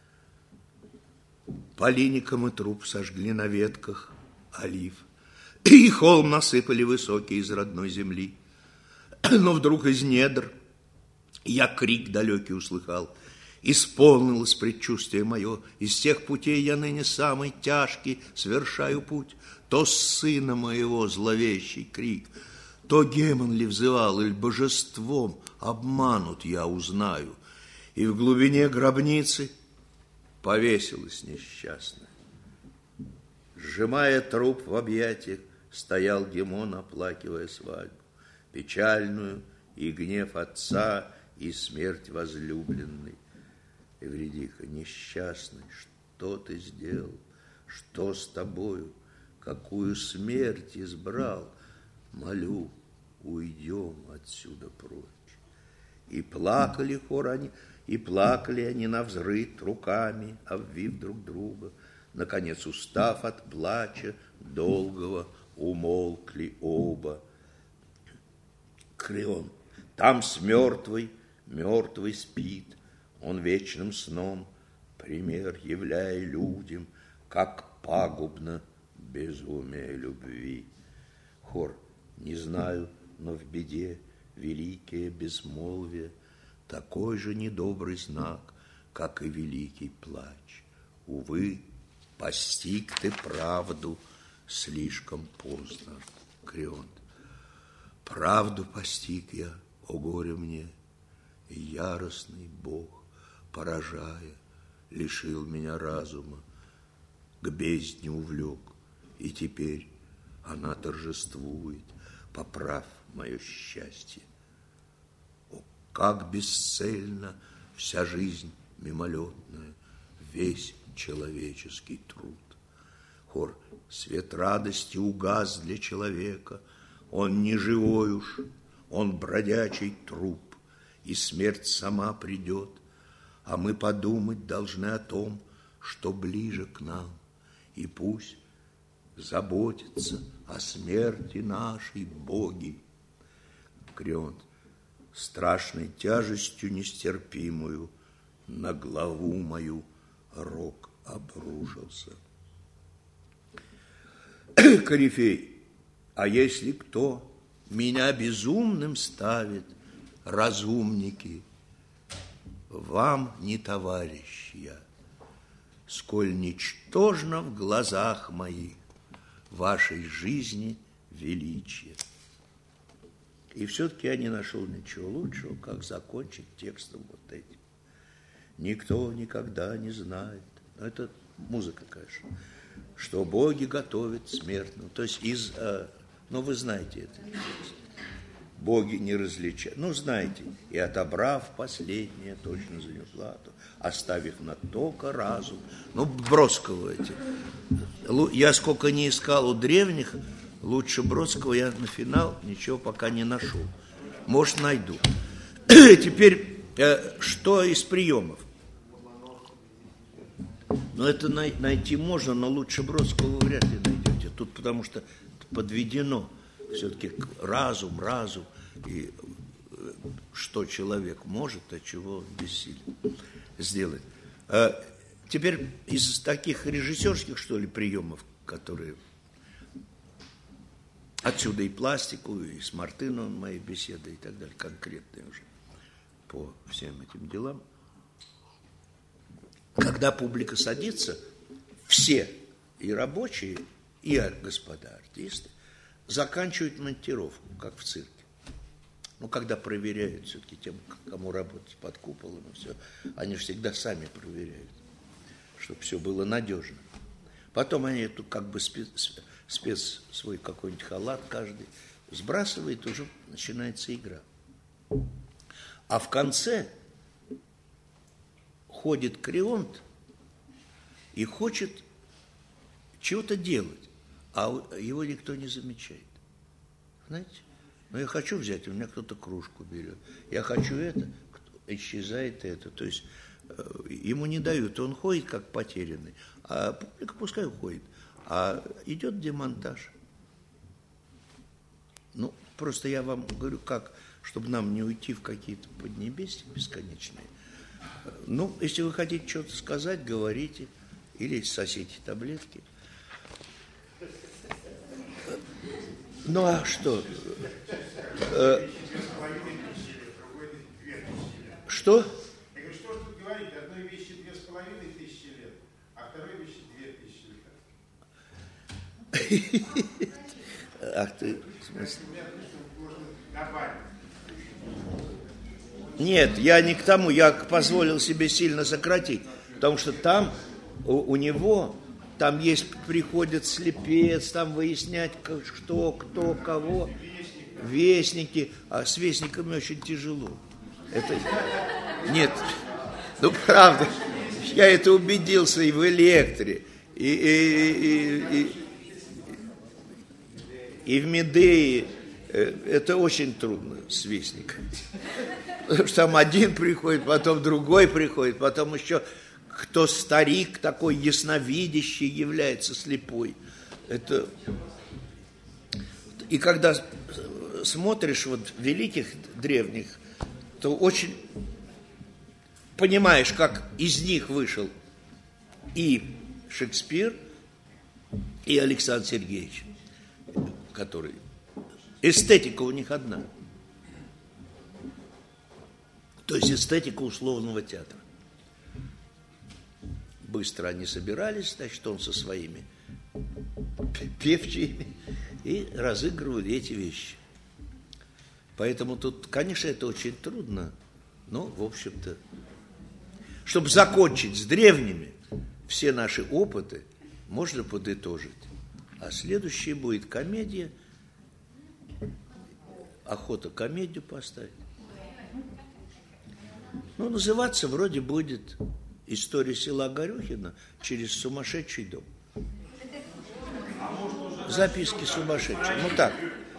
Полиником и труп сожгли на ветках олив, и холм насыпали высокий из родной земли. Но вдруг из недр я крик далекий услыхал. Исполнилось предчувствие мое, из тех путей я ныне самый тяжкий совершаю путь. То сына моего зловещий крик, то Гемон ли взывал, или божеством обманут я узнаю. И в глубине гробницы повесилась несчастная. Сжимая труп в объятиях, стоял Гемон, оплакивая свадьбу, печальную, и гнев отца, и смерть возлюбленной. Эвридика, несчастный, что ты сделал? Что с тобою? Какую смерть избрал? Молю, уйдем отсюда прочь. И плакали хор они, и плакали они навзрыд руками, обвив друг друга. Наконец, устав от плача долгого, умолкли оба. Крион, там с мертвой, мертвый спит, он вечным сном пример являя людям, как пагубно безумие любви. Хор, не знаю, но в беде великое безмолвие такой же недобрый знак, как и великий плач. Увы, постиг ты правду слишком поздно, Крионт. Правду постиг я, о горе мне, и яростный Бог, поражая, лишил меня разума, к бездне увлек, и теперь она торжествует, поправ мое счастье. О, как бесцельно вся жизнь мимолетная, весь человеческий труд. Хор, свет радости угас для человека, он не живой уж, он бродячий труп, и смерть сама придет, а мы подумать должны о том, что ближе к нам, и пусть заботятся о смерти нашей боги. Крионт, страшной тяжестью нестерпимую на главу мою рог обрушился. Корифей, а если кто меня безумным ставит, разумники, вам не товарищ я, сколь ничтожно в глазах моих вашей жизни величие. И все-таки я не нашел ничего лучшего, как закончить текстом вот этим. Никто никогда не знает, ну, это музыка, конечно, что боги готовят смертным. То есть ну, вы знаете это. Боги не различают. Ну, знаете, и отобрав последнее точно за неплату, оставив на только разум. Ну, Бродского эти. Я сколько не искал у древних, лучше Бродского я на финал ничего пока не нашел. Может, найду. Теперь, что из приемов? Ну, это найти можно, но лучше Бродского вы вряд ли найдете. Тут потому что подведено все-таки разум, и что человек может, а чего бессилен сделать. Теперь из таких режиссерских, что ли, приемов, которые отсюда и пластику, и с Мартыновым мои беседы и так далее, конкретные уже по всем этим делам. Когда публика садится, все, и рабочие, и господа артисты, заканчивают монтировку, как в цирке. Ну, когда проверяют все-таки тем, кому работать под куполом и все, они всегда сами проверяют, чтобы все было надежно. Потом они эту как бы спец свой какой-нибудь халат каждый сбрасывает, уже начинается игра. А в конце ходит Крионт и хочет чего-то делать, а его никто не замечает. Знаете? Но я хочу взять, у меня кто-то кружку берет. Я хочу это, исчезает это. То есть ему не дают, он ходит как потерянный, а публика пускай уходит. А идет демонтаж. Ну, просто я вам говорю, как, чтобы нам не уйти в какие-то поднебесья бесконечные. Ну, если вы хотите что-то сказать, говорите. Или сосите таблетки. Ну, а что? Что? Я говорю, что тут говорить? Одной вещи 2500 лет, а второй вещи 2000 лет. Ах ты, в смысле? Можно добавить. Нет, я не к тому, я позволил себе сильно сократить, потому что там у него, там есть, приходит слепец, там выяснять, что, кто, кого, вестники, а с вестниками очень тяжело. Это, нет, ну правда, я это убедился и в Электре, и в Медее, это очень трудно с вестниками. Потому что там один приходит, потом другой приходит, потом еще кто старик такой ясновидящий является слепой. Это... И когда смотришь вот великих древних, то очень понимаешь, как из них вышел и Шекспир, и Александр Сергеевич, который... Эстетика у них одна. То есть эстетика условного театра. Быстро они собирались, значит, он со своими певчими и разыгрывали эти вещи. Поэтому тут, конечно, это очень трудно, но, в общем-то, чтобы закончить с древними все наши опыты, можно подытожить. А следующее будет комедия. Охота комедию поставить. Ну, называться вроде будет «История села Горюхино через сумасшедший дом». Записки сумасшедшие. Ну так.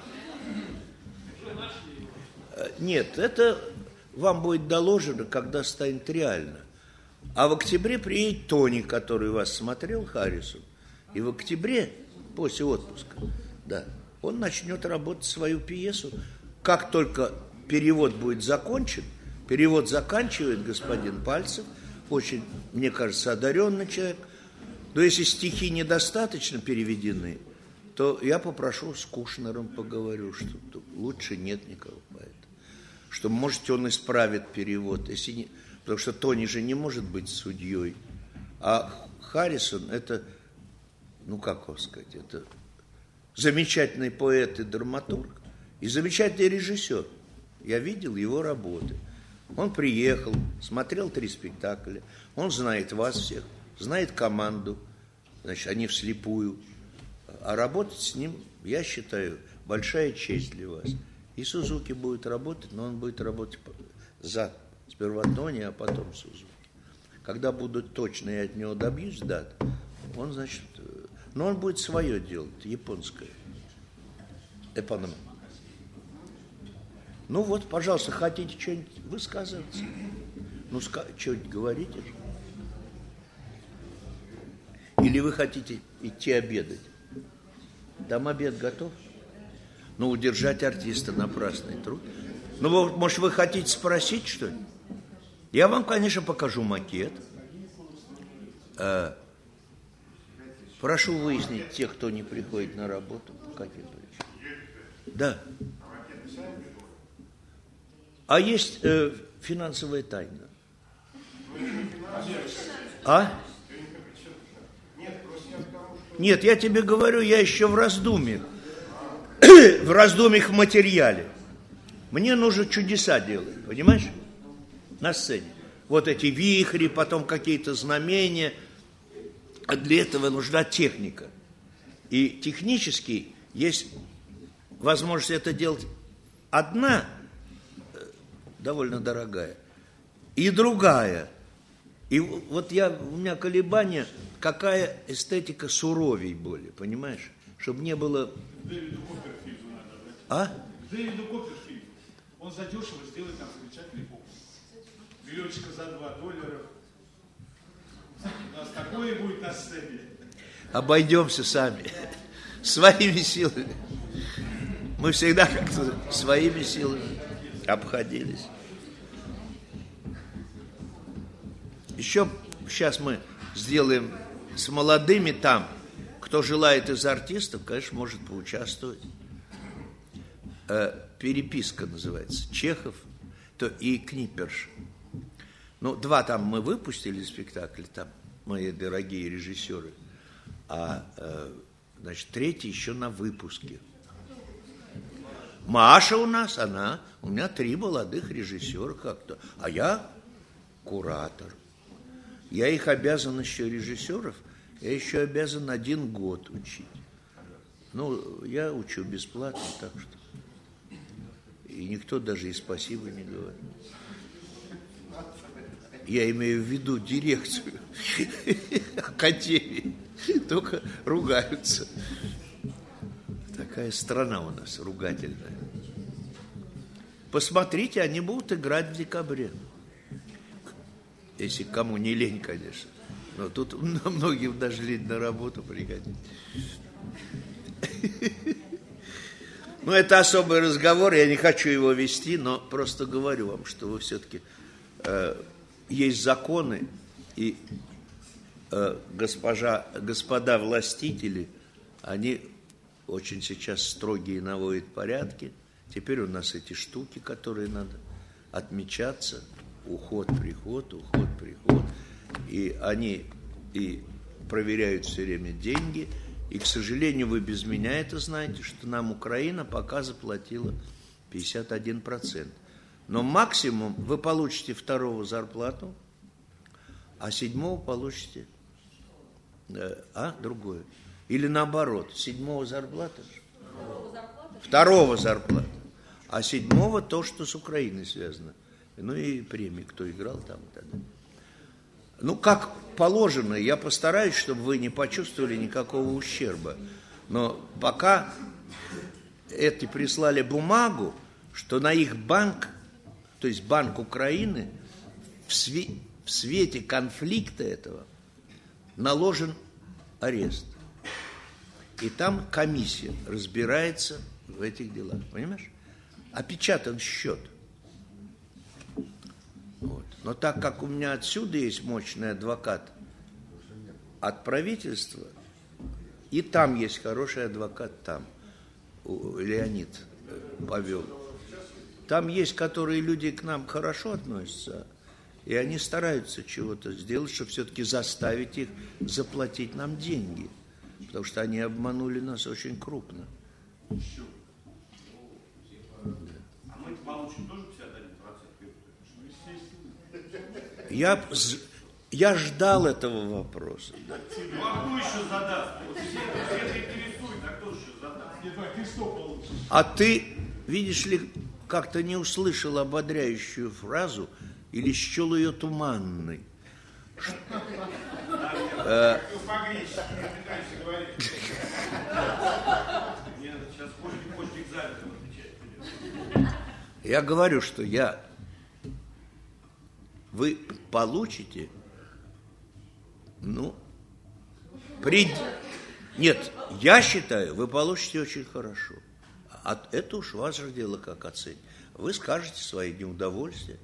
Нет, это вам будет доложено, когда станет реально. А в октябре приедет Тони, который вас смотрел, Харрисон. И в октябре, после отпуска, да, он начнет работать свою пьесу. Как только перевод будет закончен, перевод заканчивает господин Пальцев, очень, мне кажется, одаренный человек. Но если стихи недостаточно переведены, то я попрошу с Кушнером поговорю, что лучше нет никого поэта. Что, может, он исправит перевод, если не, потому что Тони же не может быть судьей. А Харрисон это, ну как вам сказать, это замечательный поэт и драматург, и замечательный режиссер. Я видел его работы. Он приехал, смотрел 3 спектакля, он знает вас всех, знает команду, значит, они вслепую. А работать с ним, я считаю, большая честь для вас. И Сузуки будет работать, но он будет работать за сперва Тони, а потом Сузуки. Когда будут точно, я от него добьюсь дат, он, значит, но он будет свое делать, японское. Эпонома. Ну вот, пожалуйста, хотите что-нибудь высказываться? Ну, что-нибудь говорите же. Или вы хотите идти обедать? Там обед готов? Ну, удержать артиста напрасный труд. Ну, может, вы хотите спросить, что ли? Я вам, конечно, покажу макет. Прошу выяснить тех, кто не приходит на работу. Какие причины? Да. А есть финансовая тайна? А? Нет, я тебе говорю, я еще в раздумьях. В раздумьях в материале. Мне нужно чудеса делать, понимаешь? На сцене. Вот эти вихри, потом какие-то знамения. А для этого нужна техника. И технически есть возможность это делать одна, довольно дорогая, и другая, И вот у меня колебания, какая эстетика суровей более, понимаешь? Чтобы не было... Дэвиду Копперфильду надо брать. А? Дэвиду Копперфильду. Он задешево сделает там замечательный бог. Миллиончика за $2. У нас такое будет на сцене. Обойдемся сами. Своими силами. Мы всегда как-то своими силами обходились. Еще сейчас мы сделаем с молодыми там, кто желает из артистов, конечно, может поучаствовать. Переписка называется. Чехов и Книперш. Ну, 2 там мы выпустили спектакли, там мои дорогие режиссеры. Значит, 3 еще на выпуске. Маша у нас, у меня 3 молодых режиссера как-то, а я куратор. Я их обязан еще режиссеров, я еще обязан 1 год учить. Ну, я учу бесплатно, так что. И никто даже и спасибо не говорит. Я имею в виду дирекцию академии. Только ругаются. Такая страна у нас ругательная. Посмотрите, они будут играть в декабре. Если кому не лень, конечно. Но тут многим даже лень на работу приходить. Ну, это особый разговор, я не хочу его вести, но просто говорю вам, что вы все-таки... есть законы, и господа властители, они очень сейчас строгие наводят порядки. Теперь у нас эти штуки, которые надо отмечаться, уход-приход. И они и проверяют все время деньги. И, к сожалению, вы без меня это знаете, что нам Украина пока заплатила 51%. Но максимум вы получите 2-го зарплату, а 7-го получите другое. Или наоборот, 7-го зарплата? 2-го зарплата. А 7-го то, что с Украиной связано. Ну и премии, кто играл там и так далее. Ну, как положено, я постараюсь, чтобы вы не почувствовали никакого ущерба. Но пока эти прислали бумагу, что на их банк, то есть Банк Украины, в свете конфликта этого наложен арест. И там комиссия разбирается в этих делах. Понимаешь? Опечатан счет. Вот. Но так как у меня отсюда есть мощный адвокат от правительства, и там есть хороший адвокат, там Леонид повел. Там есть, которые люди к нам хорошо относятся, и они стараются чего-то сделать, чтобы все-таки заставить их заплатить нам деньги, потому что они обманули нас очень крупно. А мы получим тоже 51%? Я ждал этого вопроса. Да. Ну, а кто еще задаст? Все интересует, а кто еще задаст? Нет, ты что получишь? А ты, видишь ли, как-то не услышал ободряющую фразу или счел ее туманной. По-гречески, не пытайся говорить. Мне надо сейчас после экзамена отвечать. Я говорю, что вы получите, нет, я считаю, вы получите очень хорошо. Это уж ваше дело, как оценить. Вы скажете свои неудовольствия.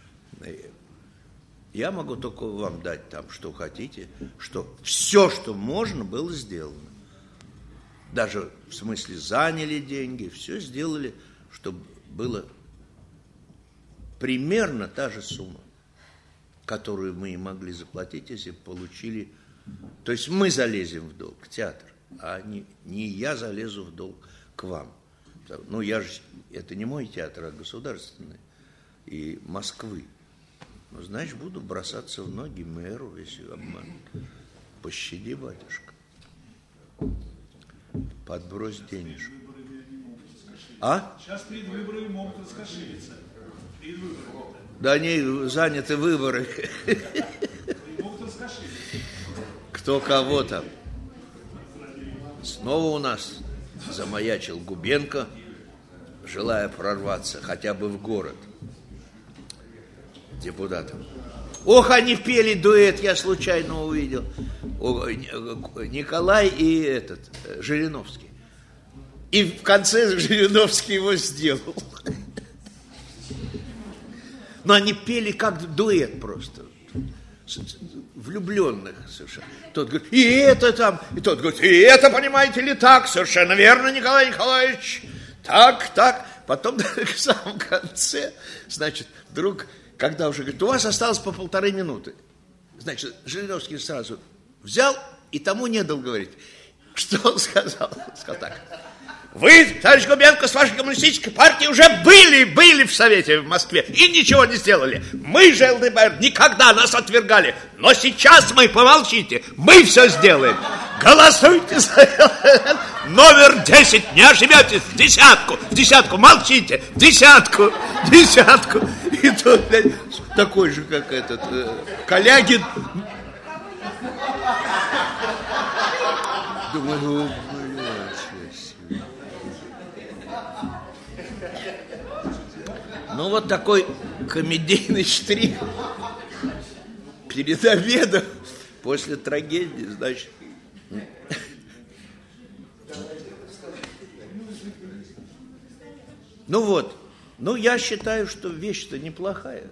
Я могу только вам дать там, что хотите, что все, что можно, было сделано. Даже в смысле заняли деньги, все сделали, чтобы было примерно та же сумма, которую мы и могли заплатить, если бы получили. То есть мы залезем в долг, театр, а не я залезу в долг к вам. Ну, это не мой театр, а государственный, и Москвы. Ну, значит, буду бросаться в ноги мэру, если обманут. Пощади, батюшка. Подбрось денежку. Сейчас перед выборами могут раскошелиться. Перед выборами. Да они заняты выборами. Кто кого там. Снова у нас замаячил Губенко, желая прорваться хотя бы в город депутатом. Ох, они пели дуэт, я случайно увидел. Николай и Жириновский. И в конце Жириновский его сделал. Но они пели как дуэт просто. Влюбленных совершенно. Тот говорит, и это там. И тот говорит, и это, понимаете ли, так. Совершенно верно, Николай Николаевич. Так. Потом в самом конце, значит, вдруг, когда уже говорит, у вас осталось по 1,5 минуты. Значит, Жириновский сразу взял и тому не дал говорить. Что он сказал? Он сказал так. Вы, товарищ Губенко, с вашей коммунистической партией уже были в Совете в Москве и ничего не сделали. Мы же, ЛДПР, никогда нас отвергали. Но сейчас помолчите, мы все сделаем. Голосуйте за номер 10, не ошибетесь, в десятку, молчите, в десятку. И тот, блядь, такой же, как Калягин. Думаю, ну, вот такой комедийный штрих перед обедом после трагедии, значит. Ну вот, я считаю, что вещь-то неплохая.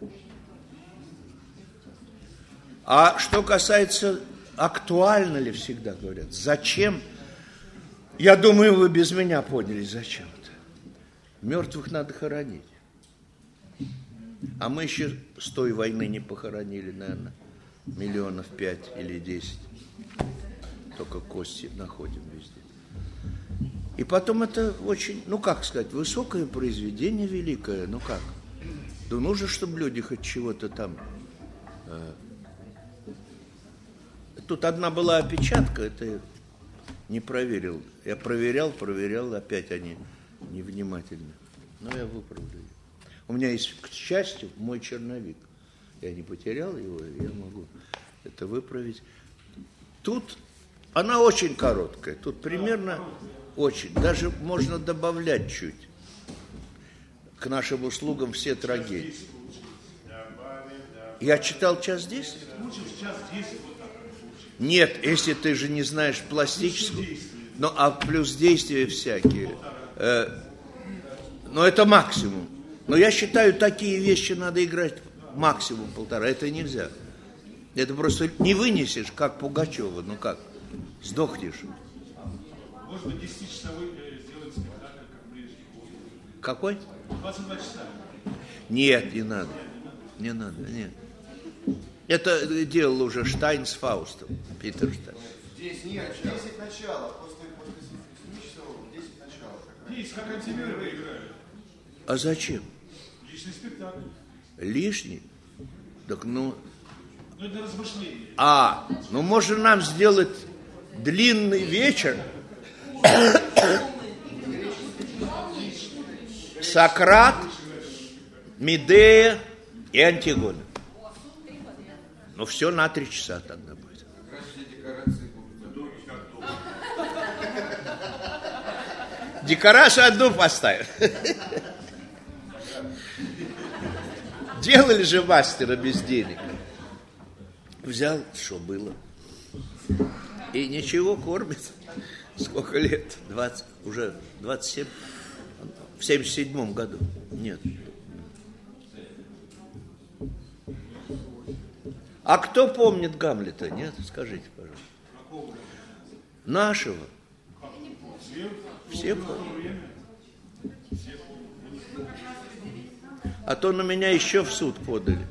А что касается, актуально ли всегда, говорят, зачем? Я думаю, вы без меня поняли, зачем-то. Мертвых надо хоронить. А мы еще с той войны не похоронили, наверное, 5 миллионов или 10. Только кости находим везде. И потом это очень, как сказать, высокое произведение великое. Как? Да нужно, чтобы люди хоть чего-то там... Тут одна была опечатка, это я не проверил. Я проверял, опять они невнимательны. Но я выправлю. У меня есть, к счастью, мой черновик. Я не потерял его, я могу это выправить. Тут она очень короткая. Тут примерно очень. Даже можно добавлять чуть. К нашим услугам все трагедии. Я читал час 10? Нет, если ты же не знаешь пластическую. А плюс действия всякие. Но это максимум. Но я считаю, такие вещи надо играть максимум 1,5. Это нельзя. Это просто не вынесешь, как Пугачева. Как? Сдохнешь. Можно 10-часовой сделать спектакль, как Брежнев. Какой? 22 часа. Нет, не надо. Не надо, нет. Это делал уже Штайн с Фаустом. Питер Штайн. Здесь нет, 10 начала. После 7 часов 10 начала. 10, как антимировые играют. А зачем? Лишний спектакль. Лишний? Так это размышление. Можно нам сделать длинный вечер. Сократ, Медея и Антигона. Все на 3 часа тогда будет. Декорацию одну поставим. Делали же мастера без денег. Взял, что было. И ничего, кормит. Сколько лет? 20, уже 27. В 77 году. Нет. А кто помнит Гамлета? Нет? Скажите, пожалуйста. Нашего. Все помнят. А то на меня еще в суд подали.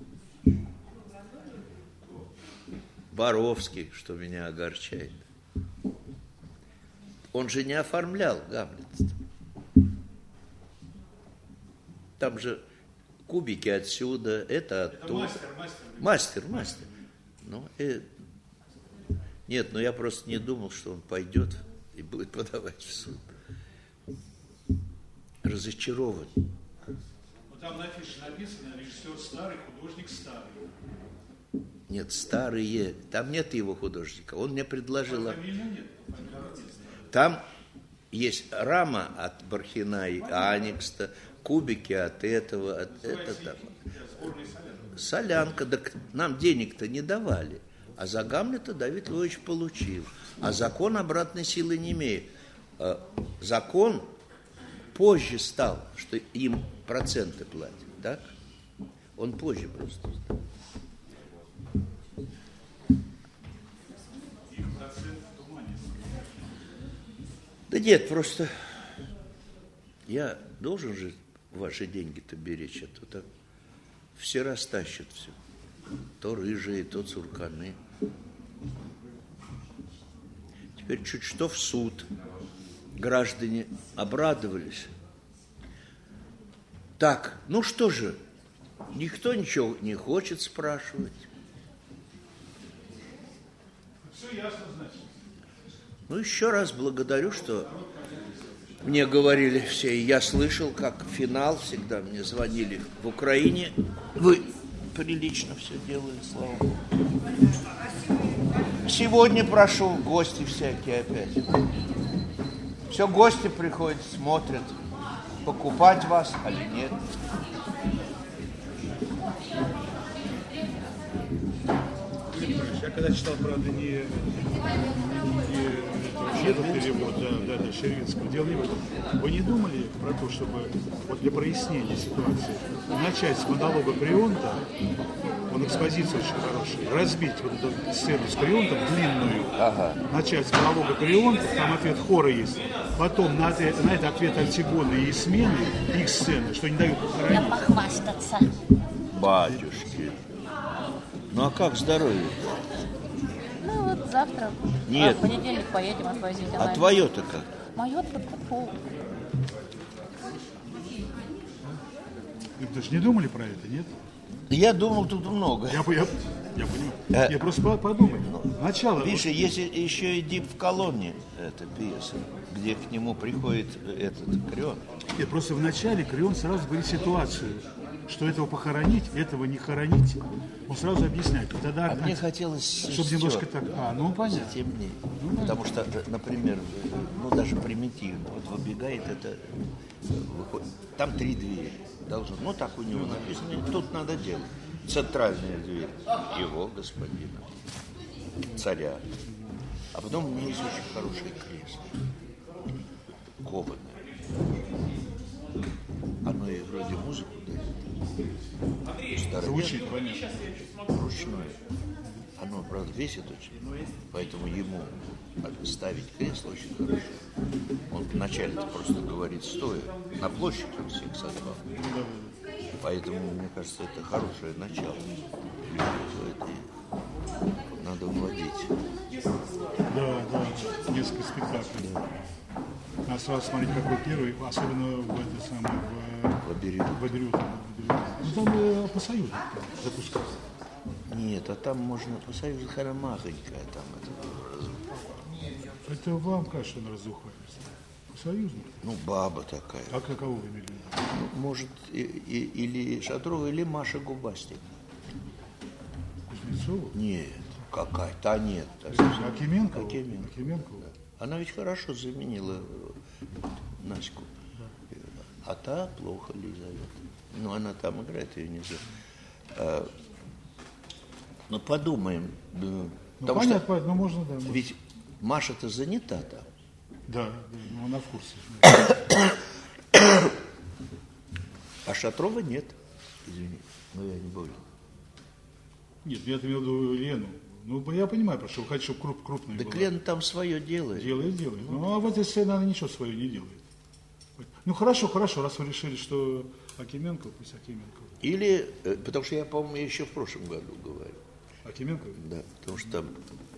Боровский, что меня огорчает. Он же не оформлял Гамлета. Там же кубики отсюда, это оттуда. Мастер. Нет, я просто не думал, что он пойдет и будет подавать в суд. Разочарован. Там на афише написано: режиссер старый, художник старый. Нет, старые. Там нет его художника. Он мне предложил. Там есть рама от Бархина и Аникста, кубики от этого, от этого. Солянка. Так нам денег-то не давали. А за Гамлета Давид Львович получил. А закон обратной силы не имеет. Закон позже стал, что им проценты платят. Так? Он позже просто стал. Да нет, просто я должен же ваши деньги-то беречь, а то так все растащат все. То рыжие, то цурканы. Теперь чуть что в суд. Граждане обрадовались. Так, ну что же, никто ничего не хочет спрашивать. Все ясно, значит. Ну, еще раз благодарю, что мне говорили все, и я слышал, как финал, всегда мне звонили в Украине. Вы прилично все делали, слава Богу. Сегодня прошел, гости всякие опять. Все, гости приходят, смотрят, покупать вас или нет. Я когда читал, правда, не этот перевод, да, Шервинского, дело не в этом. Вы не думали про то, чтобы вот для прояснения ситуации начать с монолога Крионта, он экспозиция очень хорошая, разбить вот эту сцену с Крионтом длинную, начать с монолога Крионта, там ответ хора есть, потом на это ответ Антигоны и Исмены, их сцены, что не дают похоронить. Да похвастаться. Батюшки. Ну а как здоровье? Ну вот завтра, Нет. в понедельник поедем отвозить. А твое-то как? Мое под пол. Вы же не думали про это, нет? Я думал, тут много. Я понимаю. Я просто подумал. Начало. Видишь, есть еще и «Дип в колонне», эта пьеса, где к нему приходит этот Крион. Нет, просто вначале Крион сразу говорит ситуацию, что этого похоронить, этого не хоронить. Он сразу объясняет. Тогда, мне хотелось чтобы немножко так. Ну понятно. Затемнее. Потому что, например, ну даже примитивно, вот выбегает это, выходит, там 3 двери. Должен, ну так у него написано, тут надо делать. Центральная дверь его господина, царя. А потом у меня есть очень хорошее кресло, кованое. Оно и вроде музыку дает. Звучит, понятно. Ручное. Оно, правда, весит очень, поэтому ему ставить кресло очень хорошо. Он вначале-то просто говорит стоя, на площадь он всех созвал. Поэтому, мне кажется, это хорошее начало. Надо вводить. Да, несколько спектаклей. Да. Надо сразу смотреть, какой первый, особенно в это самое, в Аберют. Ну там по Союзу запускать. Нет, а там можно по Союзу махонькая там это. Это вам кажется, он раздухается. По Союзу. Ну, баба такая. А кого вы имели в виду? Ну, может, или Шатрова, или Маша Губастик. Кузнецова? Нет, какая-то, нет. Акименко? Акименко. Да. Она ведь хорошо заменила Наську. Да. А та плохо Лизавета. Ну, она там играет, ее нельзя. Ну, подумаем. Ну, понятно, ну можно, да. Ведь Маша-то занята там. Да, ну она в курсе. А Шатрова нет. Извини, но я не болен. Нет, я имел в виду Лену. Ну, я понимаю, потому что вы хотите, чтобы крупная была. Да Лена там свое делает. Делает. Ну, а в этой сцене она ничего свое не делает. Ну, хорошо, раз вы решили, что Акименко, пусть Акименко. Или, потому что я, по-моему, еще в прошлом году говорил. Акименко? Да, потому что там